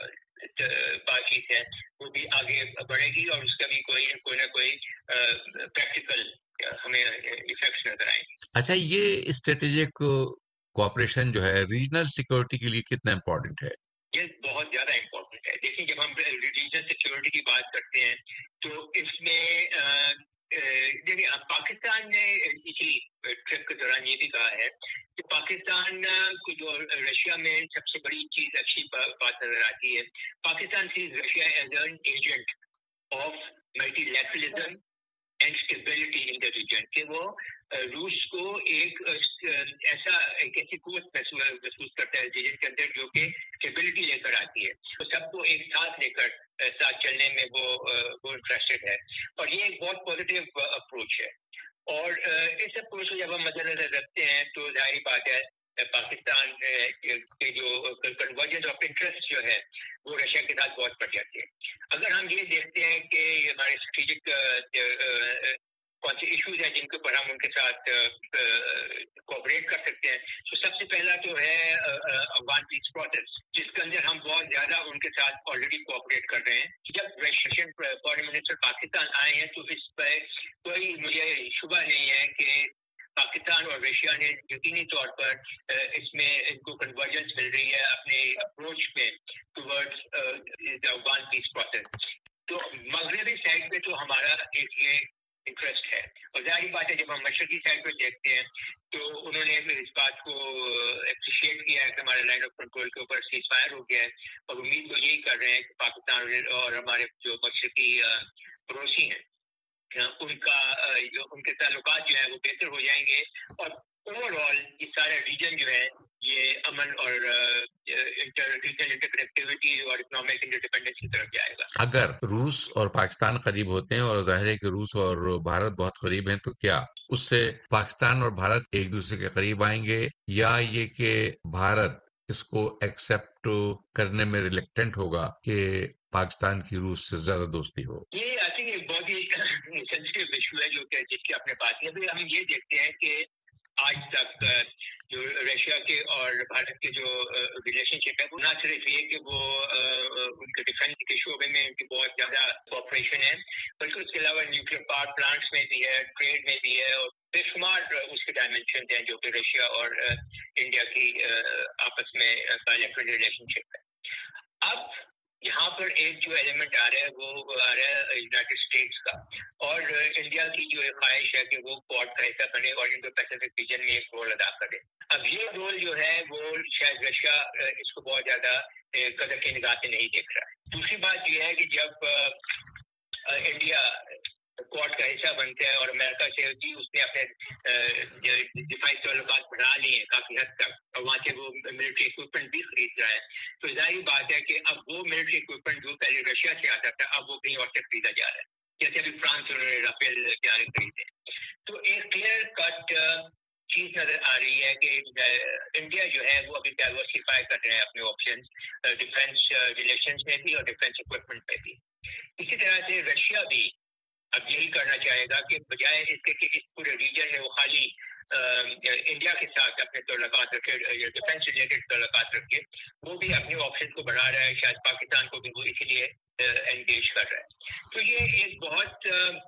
بات چیت ہے وہ بھی آگے بڑھے گی، اور اس کا بھی کوئی کوئی نہ کوئی پریکٹیکل ہمیں افیکٹس نظر آئیں گے. اچھا، یہ اسٹریٹجک کوآپریشن جو ہے ریجنل سیکورٹی کے لیے کتنا امپورٹنٹ ہے؟ یہ بہت زیادہ امپورٹنٹ ہے. دیکھیں، جب ہم ریجنل سیکورٹی کی بات کرتے ہیں تو اس میں دیکھیں پاکستان نے اسی ٹرپ کے دوران یہ بھی کہا ہے کہ پاکستان کو جو رشیا میں سب سے بڑی چیز اچھی بات نظر آتی ہے، Pakistan sees Russia as an agent of multilateralism and stability in the region, کہ وہ روس کو ایک ایسا ایک ایسی قوت محسوس کرتا ہے ریجن کے اندر جو کہ اسٹیبلٹی لے کر آتی ہے، تو سب کو ایک ساتھ لے کر ساتھ چلنے میں وہ وہ انٹرسٹڈ ہے، اور یہ ایک بہت پازیٹیو اپروچ ہے. اور اس اپروچ کو جب ہم مد نظر رکھتے ہیں تو ظاہری بات ہے پاکستان کے جو کنورجنس آف انٹرسٹ جو ہے وہ رشیا کے ساتھ بہت بڑھ جاتی ہے. اگر ہم یہ دیکھتے ہیں کہ ہمارے اسٹریٹجک کون سے ایشوز ہیں جن کے اوپر ہم ان کے ساتھ کوآپریٹ کر سکتے ہیں، تو سب سے پہلا تو ہے افغان پیس پروسیس، جس کے اندر ہم بہت زیادہ ان کے ساتھ آلریڈی کوآپریٹ کر رہے ہیں. جب رشین فارن منسٹر پاکستان آئے ہیں تو اس پہ کوئی مجھے شبہ نہیں ہے کہ پاکستان اور رشیا نے یقینی طور پر اس میں ان کو کنورجنس مل رہی ہے اپنے اپروچ میں ٹورڈز افغان پیس پروسیس. تو مغربی سائڈ پہ تو ہمارا ایک یہ انٹرسٹ ہے، اور ظاہری بات ہے جب ہم مشرقی سائڈ پہ دیکھتے ہیں تو انہوں نے اس بات کو اپریشیٹ کیا ہے کہ ہمارے لائن آف کنٹرول کے اوپر سیز فائر ہو گیا ہے، اور امید تو یہی کر رہے ہیں کہ پاکستان اور ہمارے جو مشرقی پڑوسی ہیں ان کا جو ان کے تعلقات جو ہیں وہ بہتر ہو جائیں گے، اور اوور آل یہ سارا ریجن جو ہے یہ امن اور انٹرکنیکٹیوٹی اور اکنامک انڈیپینڈنس کی طرف جائے گا. اگر روس اور پاکستان قریب ہوتے ہیں، اور ظاہر ہے کہ روس اور بھارت بہت قریب ہیں، تو کیا اس سے پاکستان اور بھارت ایک دوسرے کے قریب آئیں گے، یا یہ کہ بھارت اس کو ایکسپٹ کرنے میں ریلیکٹنٹ ہوگا کہ پاکستان کی روس سے زیادہ دوستی ہو؟ یہ آئی تھنک ایک بہت ہی سینسٹیو ایشو ہے جو کہ جس کی آپ نے بات کی. ابھی ہم یہ دیکھتے ہیں کہ آج تک جو رشیا کے اور بھارت کے جو ریلیشن شپ ہے وہ نہ صرف یہ کہ وہ ان کے ڈیفینس کے شعبے میں ان کی بہت زیادہ کوآپریشن ہے، بلکہ اس کے علاوہ نیوکلیر پاور پلانٹس میں بھی ہے، ٹریڈ میں بھی ہے، اور بے شمار اس کے ڈائمینشن ہیں جو کہ رشیا اور انڈیا کی آپس میں بائلیٹرل ریلیشن شپ ہے. اب یہاں پر ایک جو ایلیمنٹ آ رہا ہے وہ آ رہا ہے یونائٹیڈ اسٹیٹس کا، اور انڈیا کی جو خواہش ہے کہ وہ کوڈ کا حصہ بنے اور انڈو پیسفک ریجن میں ایک رول ادا کرے. اب یہ رول جو ہے وہ شاید رشیا اس کو بہت زیادہ قدر کی نگاہ سے نہیں دیکھ رہا ہے. دوسری بات یہ ہے کہ جب انڈیا کوڈ کا حصہ بنتا ہے اور امریکہ سے بھی اس نے اپنے دفاعی تعلقات بڑھا لیے ہیں کافی حد تک، اور وہاں سے وہ ملٹری اکوپمنٹ بھی خرید رہا ہے، تو ظاہری بات ہے کہ اب وہ ملٹری اکوپمنٹ جو پہلے رشیا سے آتا تھا اب وہ کہیں اور سے خریدا جا رہا ہے، جیسے ابھی فرانس انہوں نے رافیل پیارے خریدے. تو ایک کلیئر کٹ چیز نظر آ رہی ہے کہ انڈیا جو ہے وہ ابھی ڈائیورسیفائی کر رہے ہیں اپنے آپشنز ڈیفینس ریلیشنز میں بھی اور ڈیفینس اکوپمنٹ میں بھی. اسی طرح سے رشیا بھی اب یہی کرنا چاہے گا کہ بجائے اس کے کہ اس پورے ریجن میں وہ خالی انڈیا کے ساتھ اپنے تعلقات رکھے، ڈیفینس ریلیٹڈ تعلقات رکھے، وہ بھی اپنے آپشن کو بڑھا رہا ہے، شاید پاکستان کو بھی وہ اسی لیے انگیج کر رہا ہے. تو یہ ایک بہت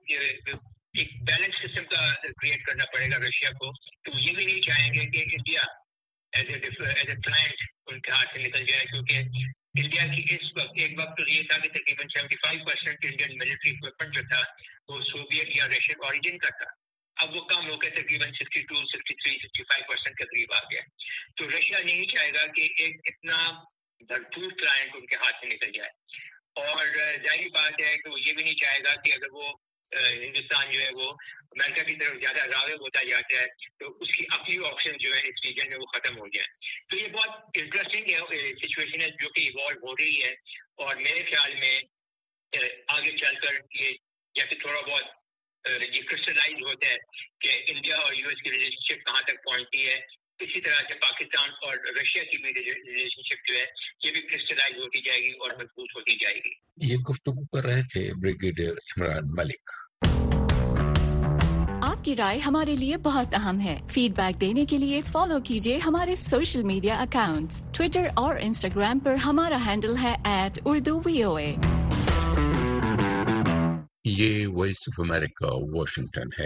ایک بیلنس سسٹم کا کریٹ کرنا پڑے گا رشیا کو. تو یہ بھی نہیں چاہیں گے کہ India as a as a client ان کے ہاتھ سے نکل جائے، کیونکہ انڈیا کی اس وقت ایک وقت تو یہ تھا کہ تقریباً seventy five percent Indian military equipment جو تھا وہ سوویت یا رشین اوریجن کا تھا، اب وہ کم ہو کے تقریباً sixty to sixty three sixty five percent کے قریب آ گیا. تو رشیا نہیں چاہے گا کہ ایک اتنا بھرپور کلائنٹ ان کے ہاتھ سے نکل جائے، اور ظاہری بات ہے کہ وہ یہ بھی نہیں چاہے گا کہ اگر وہ ہندوستان جو ہے وہ امریکہ کی طرف زیادہ راغب ہوتا جاتا ہے تو اس کی اپنی آپشن جو ہے اس ریجن میں وہ ختم ہو جائیں. تو یہ بہت انٹرسٹنگ سچویشن ہے جو کہ ایوالو ہو رہی ہے، اور میرے خیال میں آگے چل کر یہ جیسے تھوڑا بہت یہ کرسٹلائز ہوتا ہے کہ انڈیا اور یو ایس کی ریلیشن شپ کہاں تک پہنچتی ہے، اسی طرح سے پاکستان اور رشیا کی بھی ریلیشن شپ جو ہے یہ بھی کرسٹلائز ہوتی جائے گی اور مضبوط ہوتی جائے گی. یہ گفتگو کر رہے تھے بریگیڈیئر عمران ملک. آپ کی رائے ہمارے لیے بہت اہم ہے. فیڈ بیک دینے کے لیے فالو کیجیے ہمارے سوشل میڈیا اکاؤنٹس. ٹویٹر اور انسٹاگرام پر ہمارا ہینڈل ہے at Urdu V O A. یہ وائس آف امریکہ واشنگٹن ہے.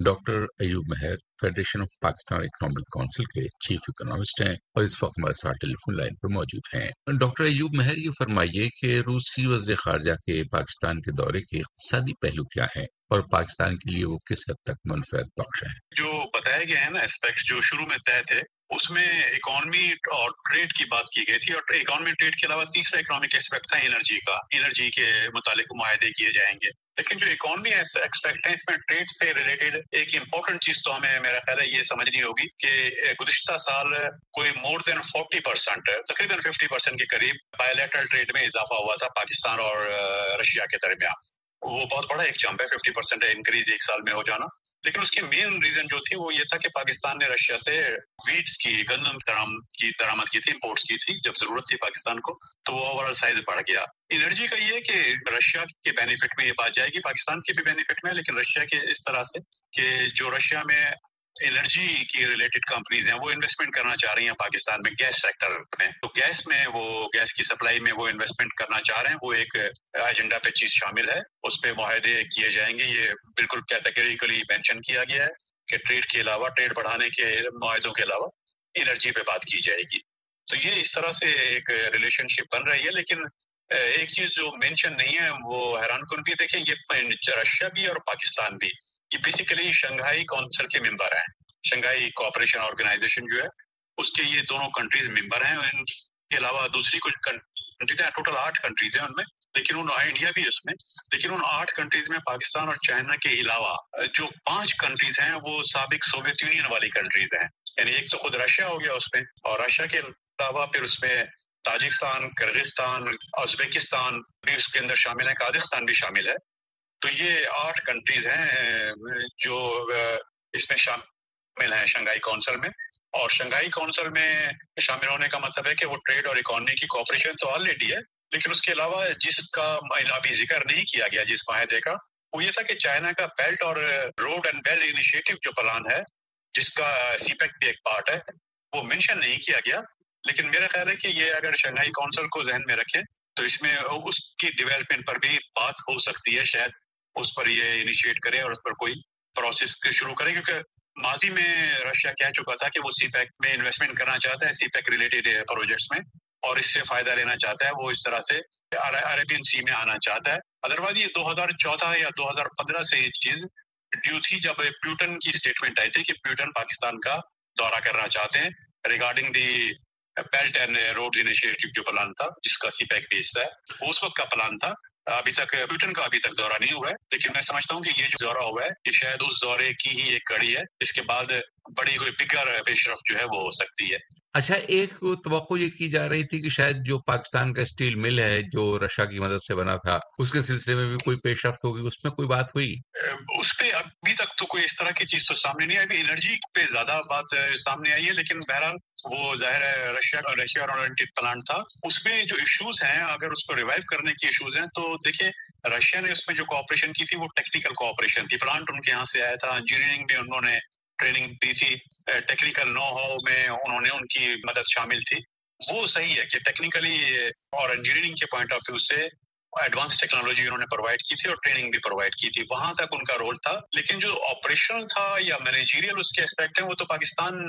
Doctor Ayub Mehar Federation of Pakistan Economic Council के चीफ इकोनॉमिस्ट हैं और इस वक्त हमारे साथ टेलीफोन लाइन पर मौजूद हैं। डॉक्टर अयूब मेहर, ये फरमाइए कि रूसी वज़ीर ख़ारजा के पाकिस्तान के दौरे के इक़्तिसादी पहलू क्या हैं और पाकिस्तान के लिए वो किस हद तक मनफैत बख्श है? जो बताया गया है ना एस्पेक्ट जो शुरू में तय थे, उसमें इकोनॉमी और ट्रेड की बात की गई थी और इकोनॉमी ट्रेड के अलावा तीसरा इकोनॉमिक एस्पेक्ट था एनर्जी का। एनर्जी के मुतालिक मुआहदे किए जाएंगे, लेकिन जो इकोनॉमी एक्सपेक्ट है इसमें ट्रेड से रिलेटेड एक इम्पोर्टेंट चीज तो हमें मेरा ख्याल है ये समझनी होगी कि गुज़िश्ता साल कोई मोर देन फोर्टी परसेंट तकरीबन फिफ्टी परसेंट के करीब बायलैटरल ट्रेड में इजाफा हुआ था पाकिस्तान और रशिया के दरमियान। वो बहुत बड़ा एक जंप है, फिफ्टी परसेंट इंक्रीज एक साल में हो जाना। लेकिन उसकी मेन रीजन जो थी वो ये था कि पाकिस्तान ने रशिया से वीट्स की गंदम की दरामद की थी, इम्पोर्ट्स की थी जब जरूरत थी पाकिस्तान को, तो वो ओवरऑल साइज बढ़ गया। एनर्जी का ये कि रशिया के बेनिफिट में ये बात जाएगी, पाकिस्तान के भी बेनिफिट में, लेकिन रशिया के इस तरह से कि जो रशिया में एनर्जी की रिलेटेड कंपनीज हैं वो इन्वेस्टमेंट करना चाह रही हैं पाकिस्तान में गैस सेक्टर में, तो गैस में वो गैस की सप्लाई में वो इन्वेस्टमेंट करना चाह रहे हैं। वो एक एजेंडा पे चीज शामिल है, उस पे मुआहदे किए जाएंगे। ये बिल्कुल कैटेगरिकली मेंशन किया गया है कि ट्रेड के अलावा, ट्रेड बढ़ाने के मुआहदों के अलावा एनर्जी पे बात की जाएगी। तो ये इस तरह से एक रिलेशनशिप बन रही है। लेकिन एक चीज जो मेंशन नहीं है वो हैरान कुन भी, देखिए ये रशिया भी और पाकिस्तान भी ये बेसिकली शंघाई काउंसिल के मेंबर हैं। शंघाई कोऑपरेशन ऑर्गेनाइजेशन जो है उसके ये दोनों कंट्रीज मेंबर हैं। इनके अलावा दूसरी कुछ कंट्रीज हैं, टोटल आठ कंट्रीज हैं उनमें, लेकिन उन इंडिया भी उसमें, लेकिन उन आठ कंट्रीज में पाकिस्तान और चाइना के अलावा जो पांच कंट्रीज हैं वो साबिक सोवियत यूनियन वाली कंट्रीज हैं। यानी एक तो खुद रशिया हो गया उसमें, और रशिया के अलावा फिर उसमें ताजिकिस्तान, किर्गिस्तान, उज्बेकिस्तान भी उसके अंदर शामिल है, काजाकिस्तान भी शामिल है। तो ये आठ कंट्रीज हैं जो इसमें शामिल हैं शंघाई काउंसिल में। और शंघाई काउंसिल में शामिल होने का मतलब है कि वो ट्रेड और इकोनॉमी की कोऑपरेशन तो ऑलरेडी है, लेकिन उसके अलावा जिसका अभी जिक्र नहीं किया गया जिस माहदे का, वो ये था कि चाइना का बेल्ट और रोड एंड बेल्ट इनिशिएटिव जो प्लान है, जिसका सीपेक भी एक पार्ट है, वो मेंशन नहीं किया गया। लेकिन मेरा ख्याल है कि ये अगर शंघाई काउंसिल को जहन में रखें तो इसमें उसकी डेवलपमेंट पर भी बात हो सकती है, शायद उस पर ये इनिशिएट करे और उस पर कोई प्रोसेस शुरू करे, क्योंकि माजी में रशिया कह चुका था कि वो सीपैक में इन्वेस्टमेंट करना चाहता है, सीपैक रिलेटेड प्रोजेक्ट्स में, और इससे फायदा लेना चाहता है। वो इस तरह से अरेबियन सी में आना चाहता है। अदरवाइज ये दो हज़ार चौदह या दो हज़ार पंद्रह से ये चीज ड्यू थी, जब प्यूटन की स्टेटमेंट आई थी कि प्यूटन पाकिस्तान का दौरा करना चाहते हैं regarding the belt and road initiative जो प्लान था, जिसका सीपैक भी हिस्सा है, वो उस वक्त का प्लान था। अभी तक प्यूटन का अभी तक दौरा नहीं हुआ है, लेकिन मैं समझता हूँ कि ये जो दौरा हुआ है ये शायद उस दौरे की ही एक कड़ी है। इसके बाद बड़ी कोई बिगर पेशरफ्त जो है वो हो सकती है। अच्छा, एक तवक्को ये की जा रही थी कि शायद जो पाकिस्तान का स्टील मिल है जो रशिया की मदद से बना था, उसके सिलसिले में भी कोई पेशरफ्त होगी, उसमें कोई बात हुई? उस पे अभी तक तो कोई इस तरह की चीज तो सामने नहीं आई। अभी एनर्जी पे ज्यादा बात सामने आई है, लेकिन बहरहाल वो जाहिर है रशिया रशिया ओरिएंटेड प्लांट था, उसमें जो इश्यूज हैं अगर उसको रिवाइव करने के इश्यूज हैं तो देखिए रशिया ने उसमें जो कोऑपरेशन की थी वो टेक्निकल कोऑपरेशन थी। प्लांट उनके यहाँ से आया था, इंजीनियरिंग में उन्होंने ट्रेनिंग दी थी, टेक्निकल नो हाउ में उन्होंने उनकी मदद शामिल थी। वो सही है कि टेक्निकली और इंजीनियरिंग के पॉइंट ऑफ व्यू से एडवांस टेक्नोलॉजी उन्होंने प्रोवाइड की थी और ट्रेनिंग भी प्रोवाइड की थी, वहां तक उनका रोल था। लेकिन जो ऑपरेशनल था या मैनेजरियल उसके एस्पेक्ट है वो तो पाकिस्तान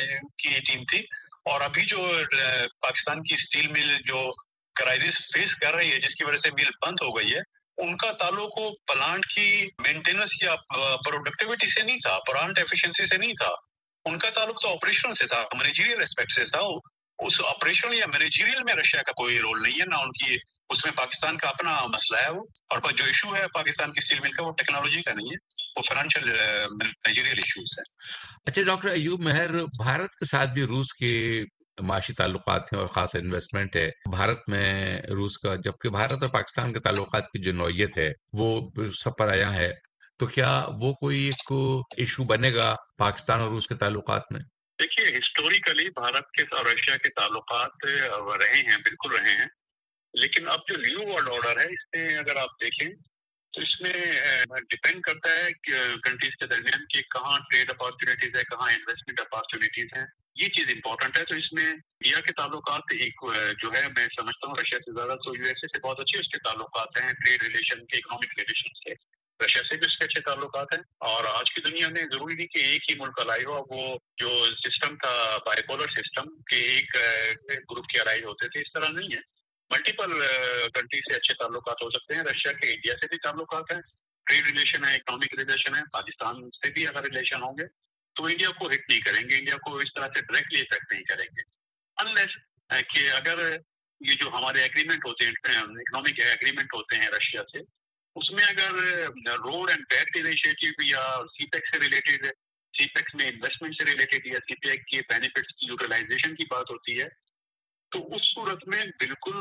की टीम थी। और अभी जो पाकिस्तान की स्टील मिल जो क्राइसिस फेस कर रही है, जिसकी वजह से मिल बंद हो गई है, उनका ताल्लुक वो प्लांट की मेंटेनेंस या प्रोडक्टिविटी से नहीं था, प्लांट एफिशिएंसी से नहीं था, उनका ताल्लुक तो ऑपरेशनल से था, मैनेजरियल एस्पेक्ट से था। उस ऑपरेशनल या मैनेजरियल में रशिया का कोई रोल नहीं है, ना उनकी उसमें पाकिस्तान का अपना मसला है वो। और जो इशू है पाकिस्तान की स्टील मिल का वो टेक्नोलॉजी का नहीं है, वो फाइनेंशियल मैनेजरियल इश्यूज है। अच्छा डॉक्टर अयूब मेहर, भारत के साथ भी रूस के माशी ताल्लुकात हैं और खास इन्वेस्टमेंट है भारत में रूस का, जबकि भारत और पाकिस्तान के ताल्लुकात की जो नौयत है वो सब पर आया है, तो क्या वो कोई एक इशू बनेगा पाकिस्तान और रूस के ताल्लुकात में? देखिए हिस्टोरिकली भारत के और रशिया के ताल्लुकात रहे हैं, बिल्कुल रहे हैं, लेकिन अब जो न्यू वर्ल्ड ऑर्डर है इसमें अगर आप देखें तो इसमें डिपेंड करता है कंट्रीज के दरमियान कि कहाँ ट्रेड अपॉर्चुनिटीज है, कहाँ इन्वेस्टमेंट अपॉर्चुनिटीज हैं, ये चीज इंपॉर्टेंट है। तो इसमें इंडिया के ताल्लुकात एक जो है मैं समझता हूँ रशिया से ज्यादा तो यूएसए से बहुत अच्छे उसके ताल्लुकात हैं, ट्रेड रिलेशन के, इकोनॉमिक रिलेशन के। رشیا سے بھی اس کے اچھے تعلقات ہیں. اور آج کی دنیا میں ضروری نہیں کہ ایک ہی ملک الائی ہو. وہ جو سسٹم تھا بائی پولر سسٹم کہ ایک گروپ کے الائی ہوتے تھے، اس طرح نہیں ہے. ملٹیپل کنٹری سے اچھے تعلقات ہو سکتے ہیں. رشیا کے انڈیا سے بھی تعلقات ہیں، ٹریڈ ریلیشن ہے، اکنامک ریلیشن ہے. پاکستان سے بھی اگر ریلیشن ہوں گے تو انڈیا کو ہٹ نہیں کریں گے، انڈیا کو اس طرح سے ڈائریکٹلی افیکٹ نہیں کریں گے. انلیس کہ اگر یہ جو ہمارے ایگریمنٹ ہوتے ہیں، اکنامک ایگریمنٹ ہوتے ہیں رشیا سے، اس میں اگر روڈ اینڈ بیلٹ انیشیٹو یا سی پیک سے ریلیٹڈ، سی پیک میں انویسٹمنٹ سے ریلیٹڈ یا سی پیک کے بینیفٹس کی یوٹیلائزیشن کی بات ہوتی ہے، تو اس صورت میں بالکل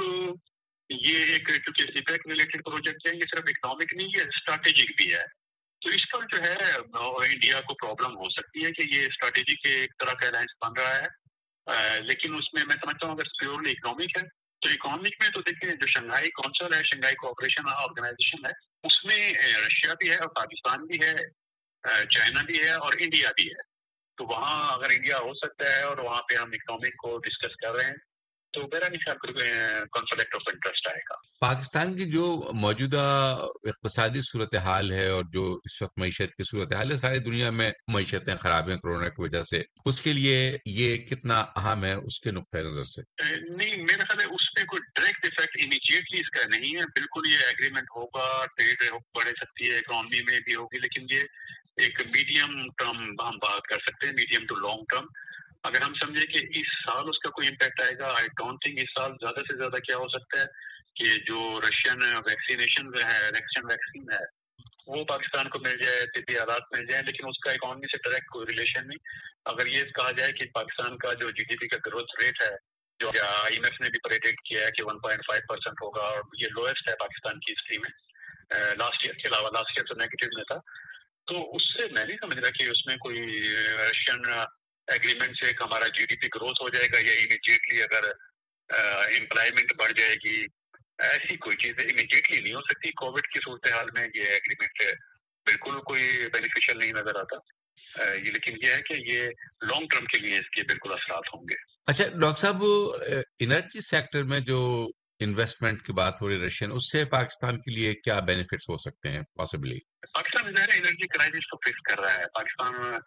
یہ ایک کیونکہ سی پیک ریلیٹڈ پروجیکٹ ہے، یہ صرف اکنامک نہیں، یہ اسٹریٹجک بھی ہے. تو اس پر جو ہے انڈیا کو پرابلم ہو سکتی ہے کہ یہ اسٹریٹجک ایک طرح کا الائنس بن رہا ہے. لیکن اس میں میں سمجھتا ہوں اگر پیورلی اکنامک ہے تو اکنامک میں تو دیکھیں جو شنگھائی کونسل ہے، شنگھائی کوآپریشن آرگنائزیشن ہے، اس میں رشیا بھی ہے اور پاکستان بھی ہے، چائنا بھی ہے اور انڈیا بھی ہے. تو وہاں اگر انڈیا ہو سکتا ہے اور وہاں پہ ہم اکنامک کو ڈسکس کر رہے ہیں تو میرا نہیں خیال کوئی کانفلکٹ آف انٹرسٹ آئے گا. پاکستان کی جو موجودہ اقتصادی صورتحال ہے اور جو اس وقت معیشت کی صورتحال ہے، ساری دنیا میں معیشتیں خراب ہیں کورونا کی وجہ سے، اس کے لیے یہ کتنا اہم ہے اس کے نقطۂ نظر سے؟ نہیں، میرا خیال ہے اس میں کوئی ڈائریکٹ افیکٹ امیڈیٹلی اس کا نہیں ہے. بالکل یہ ایگریمنٹ ہوگا، ٹریڈ بڑھ سکتی ہے، اکنامی میں بھی ہوگی، لیکن یہ ایک میڈیم ٹرم ہم بات کر سکتے ہیں، میڈیم ٹو لانگ ٹرم. اگر ہم سمجھے کہ اس سال اس کا کوئی امپیکٹ آئے گا، آئی ڈونٹ تھنک. اس سال زیادہ سے زیادہ کیا ہو سکتا ہے کہ جو رشین ویکسینیشن ہے، رشین ویکسین ہے، وہ پاکستان کو مل جائے، طبی آلات مل جائیں، لیکن اس کا اکانومی سے ڈائریکٹ کوئی ریلیشن نہیں. اگر یہ کہا جائے کہ پاکستان کا جو جی ڈی پی کا گروتھ ریٹ ہے، جو آئی ایم ایف نے بھی پریڈکٹ کیا ہے کہ ون پوائنٹ فائیو پرسینٹ ہوگا، اور یہ لوئسٹ ہے پاکستان کی ہسٹری میں، لاسٹ ایئر کے علاوہ. لاسٹ ایئر تو نیگیٹو میں تھا. تو اس سے میں نہیں سمجھ رہا کہ اس میں کوئی رشین ایگریمنٹ سے ایک ہمارا جی ڈی پی گروتھ ہو جائے گا یا امیڈیٹلی اگر امپلائمنٹ بڑھ جائے گی. ایسی کوئی چیز امیڈیٹلی نہیں ہو سکتی. کووڈ کی صورتحال میں یہ ایگریمنٹ بالکل کوئی بینیفیشل نہیں نظر آتا. یہ لیکن یہ ہے کہ یہ لانگ ٹرم کے لیے اس کے بالکل اثرات ہوں گے. اچھا ڈاکٹر صاحب، انرجی سیکٹر میں جو انویسٹمنٹ کی بات ہو رہی رشین، اس سے پاکستان کے لیے کیا بینیفٹس ہو سکتے ہیں پاسبلی؟ پاکستان ظاہر انرجی کرائسس کو فیس کر رہا ہے. پاکستان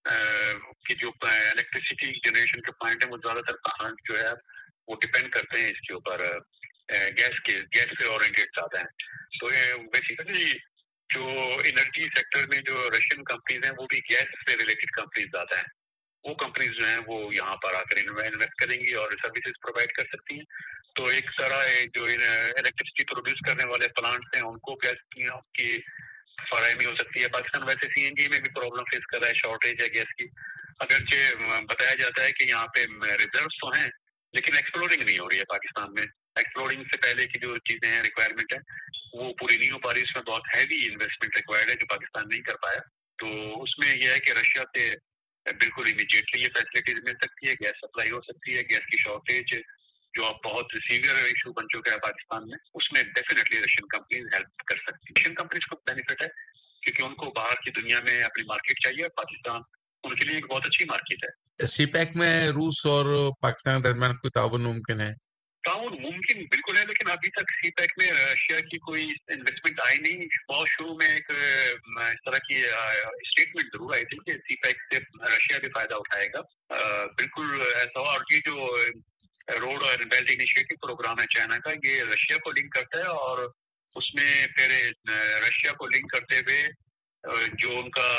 کی جو الیکٹریسٹی جنریشن کے پوائنٹ ہیں وہ زیادہ تر پلانٹ جو ہے وہ ڈپینڈ کرتے ہیں اس کے اوپر، گیس کے گیس سے اورینٹیڈ زیادہ ہیں. تو بیسیکلی جو انرجی سیکٹر میں جو رشین کمپنیز ہیں وہ بھی گیس سے ریلیٹڈ کمپنیز زیادہ ہیں. وہ کمپنیز جو ہیں وہ یہاں پر آ کر انویسٹ کریں گی اور سروسز پرووائڈ کر سکتی ہیں. تو ایک طرح جو الیکٹریسٹی پروڈیوس کرنے والے پلانٹس ہیں ان کو گیس کی فراہمی ہو سکتی ہے. پاکستان ویسے سی این جی میں بھی پرابلم فیس کر رہا ہے، شارٹیج ہے گیس کی. اگرچہ بتایا جاتا ہے کہ یہاں پہ ریزروس تو ہیں لیکن ایکسپلورنگ نہیں ہو رہی ہے پاکستان میں. ایکسپلورنگ سے پہلے کی جو چیزیں ہیں، ریکوائرمنٹ ہے، وہ پوری نہیں ہو پا رہی. اس میں بہت ہیوی انویسٹمنٹ ریکوائرڈ ہے جو پاکستان نہیں کر پایا. تو اس میں یہ ہے کہ رشیا سے بالکل امیڈیٹلی یہ فیسلٹیز مل سکتی ہے، گیس سپلائی ہو سکتی ہے. گیس کی شارٹیج جو اب بہت سیویئر ایشو بن چکا ہے پاکستان میں، اس میں ڈیفینیٹلی رشین کمپنیز ہیلپ کر سکتی ہیں. رشین کمپنیز کو بینیفٹ ہے کیونکہ ان کو باہر کی دنیا میں اپنی مارکیٹ چاہیے اور پاکستان ان کے لیے ایک بہت اچھی مارکیٹ ہے. سی پیک میں روس اور پاکستان کے درمیان کوئی تعاون ممکن ہے؟ تعاون ممکن بالکل ہے، لیکن ابھی تک سی پیک میں رشیا کی کوئی انویسٹمنٹ آئی نہیں. بہت شروع میں ایک اس طرح کی اسٹیٹمنٹ ضرور آئی تھی کہ سی پیک سے رشیا بھی فائدہ اٹھائے گا. بالکل ایسا ہوا. اور یہ جو روڈ اور بیلٹ انیشیٹو پروگرام ہے چائنا کا، یہ رشیا کو لنک کرتا ہے اور اس میں پھر رشیا کو لنک کرتے ہوئے جو ان کا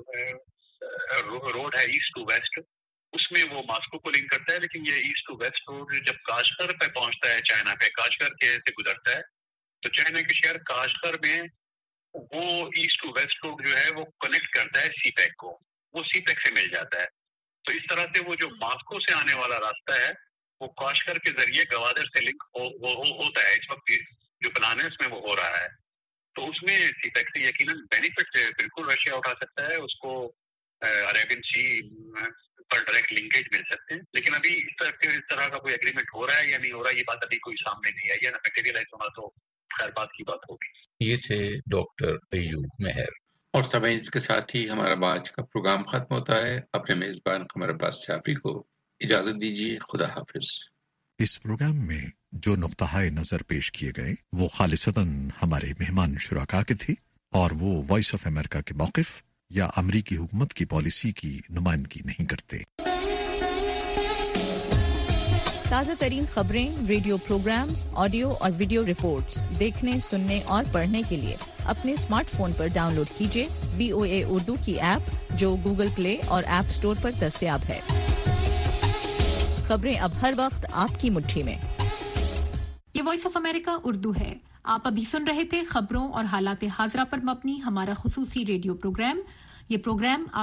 روڈ ہے ایسٹ ٹو ویسٹ، اس میں وہ ماسکو کو لنک کرتا ہے. لیکن یہ ایسٹ ٹو ویسٹ روڈ جب کاشغر پہ پہنچتا ہے، چائنا پہ کاشغر کے سے گزرتا ہے، تو چائنا کے شہر کاشغر میں وہ ایسٹ ٹو ویسٹ روڈ جو ہے وہ کنیکٹ کرتا ہے سی پیک کو، وہ سی پیک سے مل جاتا ہے. تو اس طرح سے وہ جو ماسکو سے آنے والا راستہ ہے وہ کاشغر کے ذریعے گوادر سے لنک ہو, ہو, ہو, ہوتا ہے. اس وقت جو پلان ہے اس میں وہ ہو رہا ہے. تو اس میں سی پیک سے یقیناً بینیفٹ بالکل رشیا اٹھا سکتا ہے. اس کو عربین سی پر ڈائریکٹ لنکیج مل سکتے ہیں. لیکن ابھی اس طرح اس طرح کا کوئی ایگریمنٹ ہو رہا ہے یا نہیں ہو رہا ہے، یہ بات ابھی کوئی سامنے نہیں آئی ہے. نہ میٹیریلائز ہونا تو خیر بات کی بات ہوگی. یہ تھے ڈاکٹر ایوب مہر. اور سبھی اس کے ساتھ ہی ہمارا آج کا پروگرام ختم ہوتا ہے. اپنے میزبان قمر عباس جعفری کو اجازت دیجیے. خدا حافظ. اس پروگرام میں جو نقطۂ نظر پیش کیے گئے وہ خالصتاً ہمارے مہمان شرکا کے تھے اور وہ وائس آف امریکہ کے موقف یا امریکی حکومت کی پالیسی کی نمائندگی نہیں کرتے۔ تازہ ترین خبریں، ریڈیو پروگرامز، آڈیو اور ویڈیو رپورٹس دیکھنے، سننے اور پڑھنے کے لیے اپنے اسمارٹ فون پر ڈاؤن لوڈ کیجیے وی او اے اردو کی ایپ جو گوگل پلے اور ایپ اسٹور پر دستیاب ہے۔ خبریں اب ہر وقت آپ کی مٹھی میں۔ یہ وائس آف امریکہ اردو ہے۔ آپ ابھی سن رہے تھے خبروں اور حالات حاضرہ پر مبنی ہمارا خصوصی ریڈیو پروگرام۔ یہ پروگرام آپ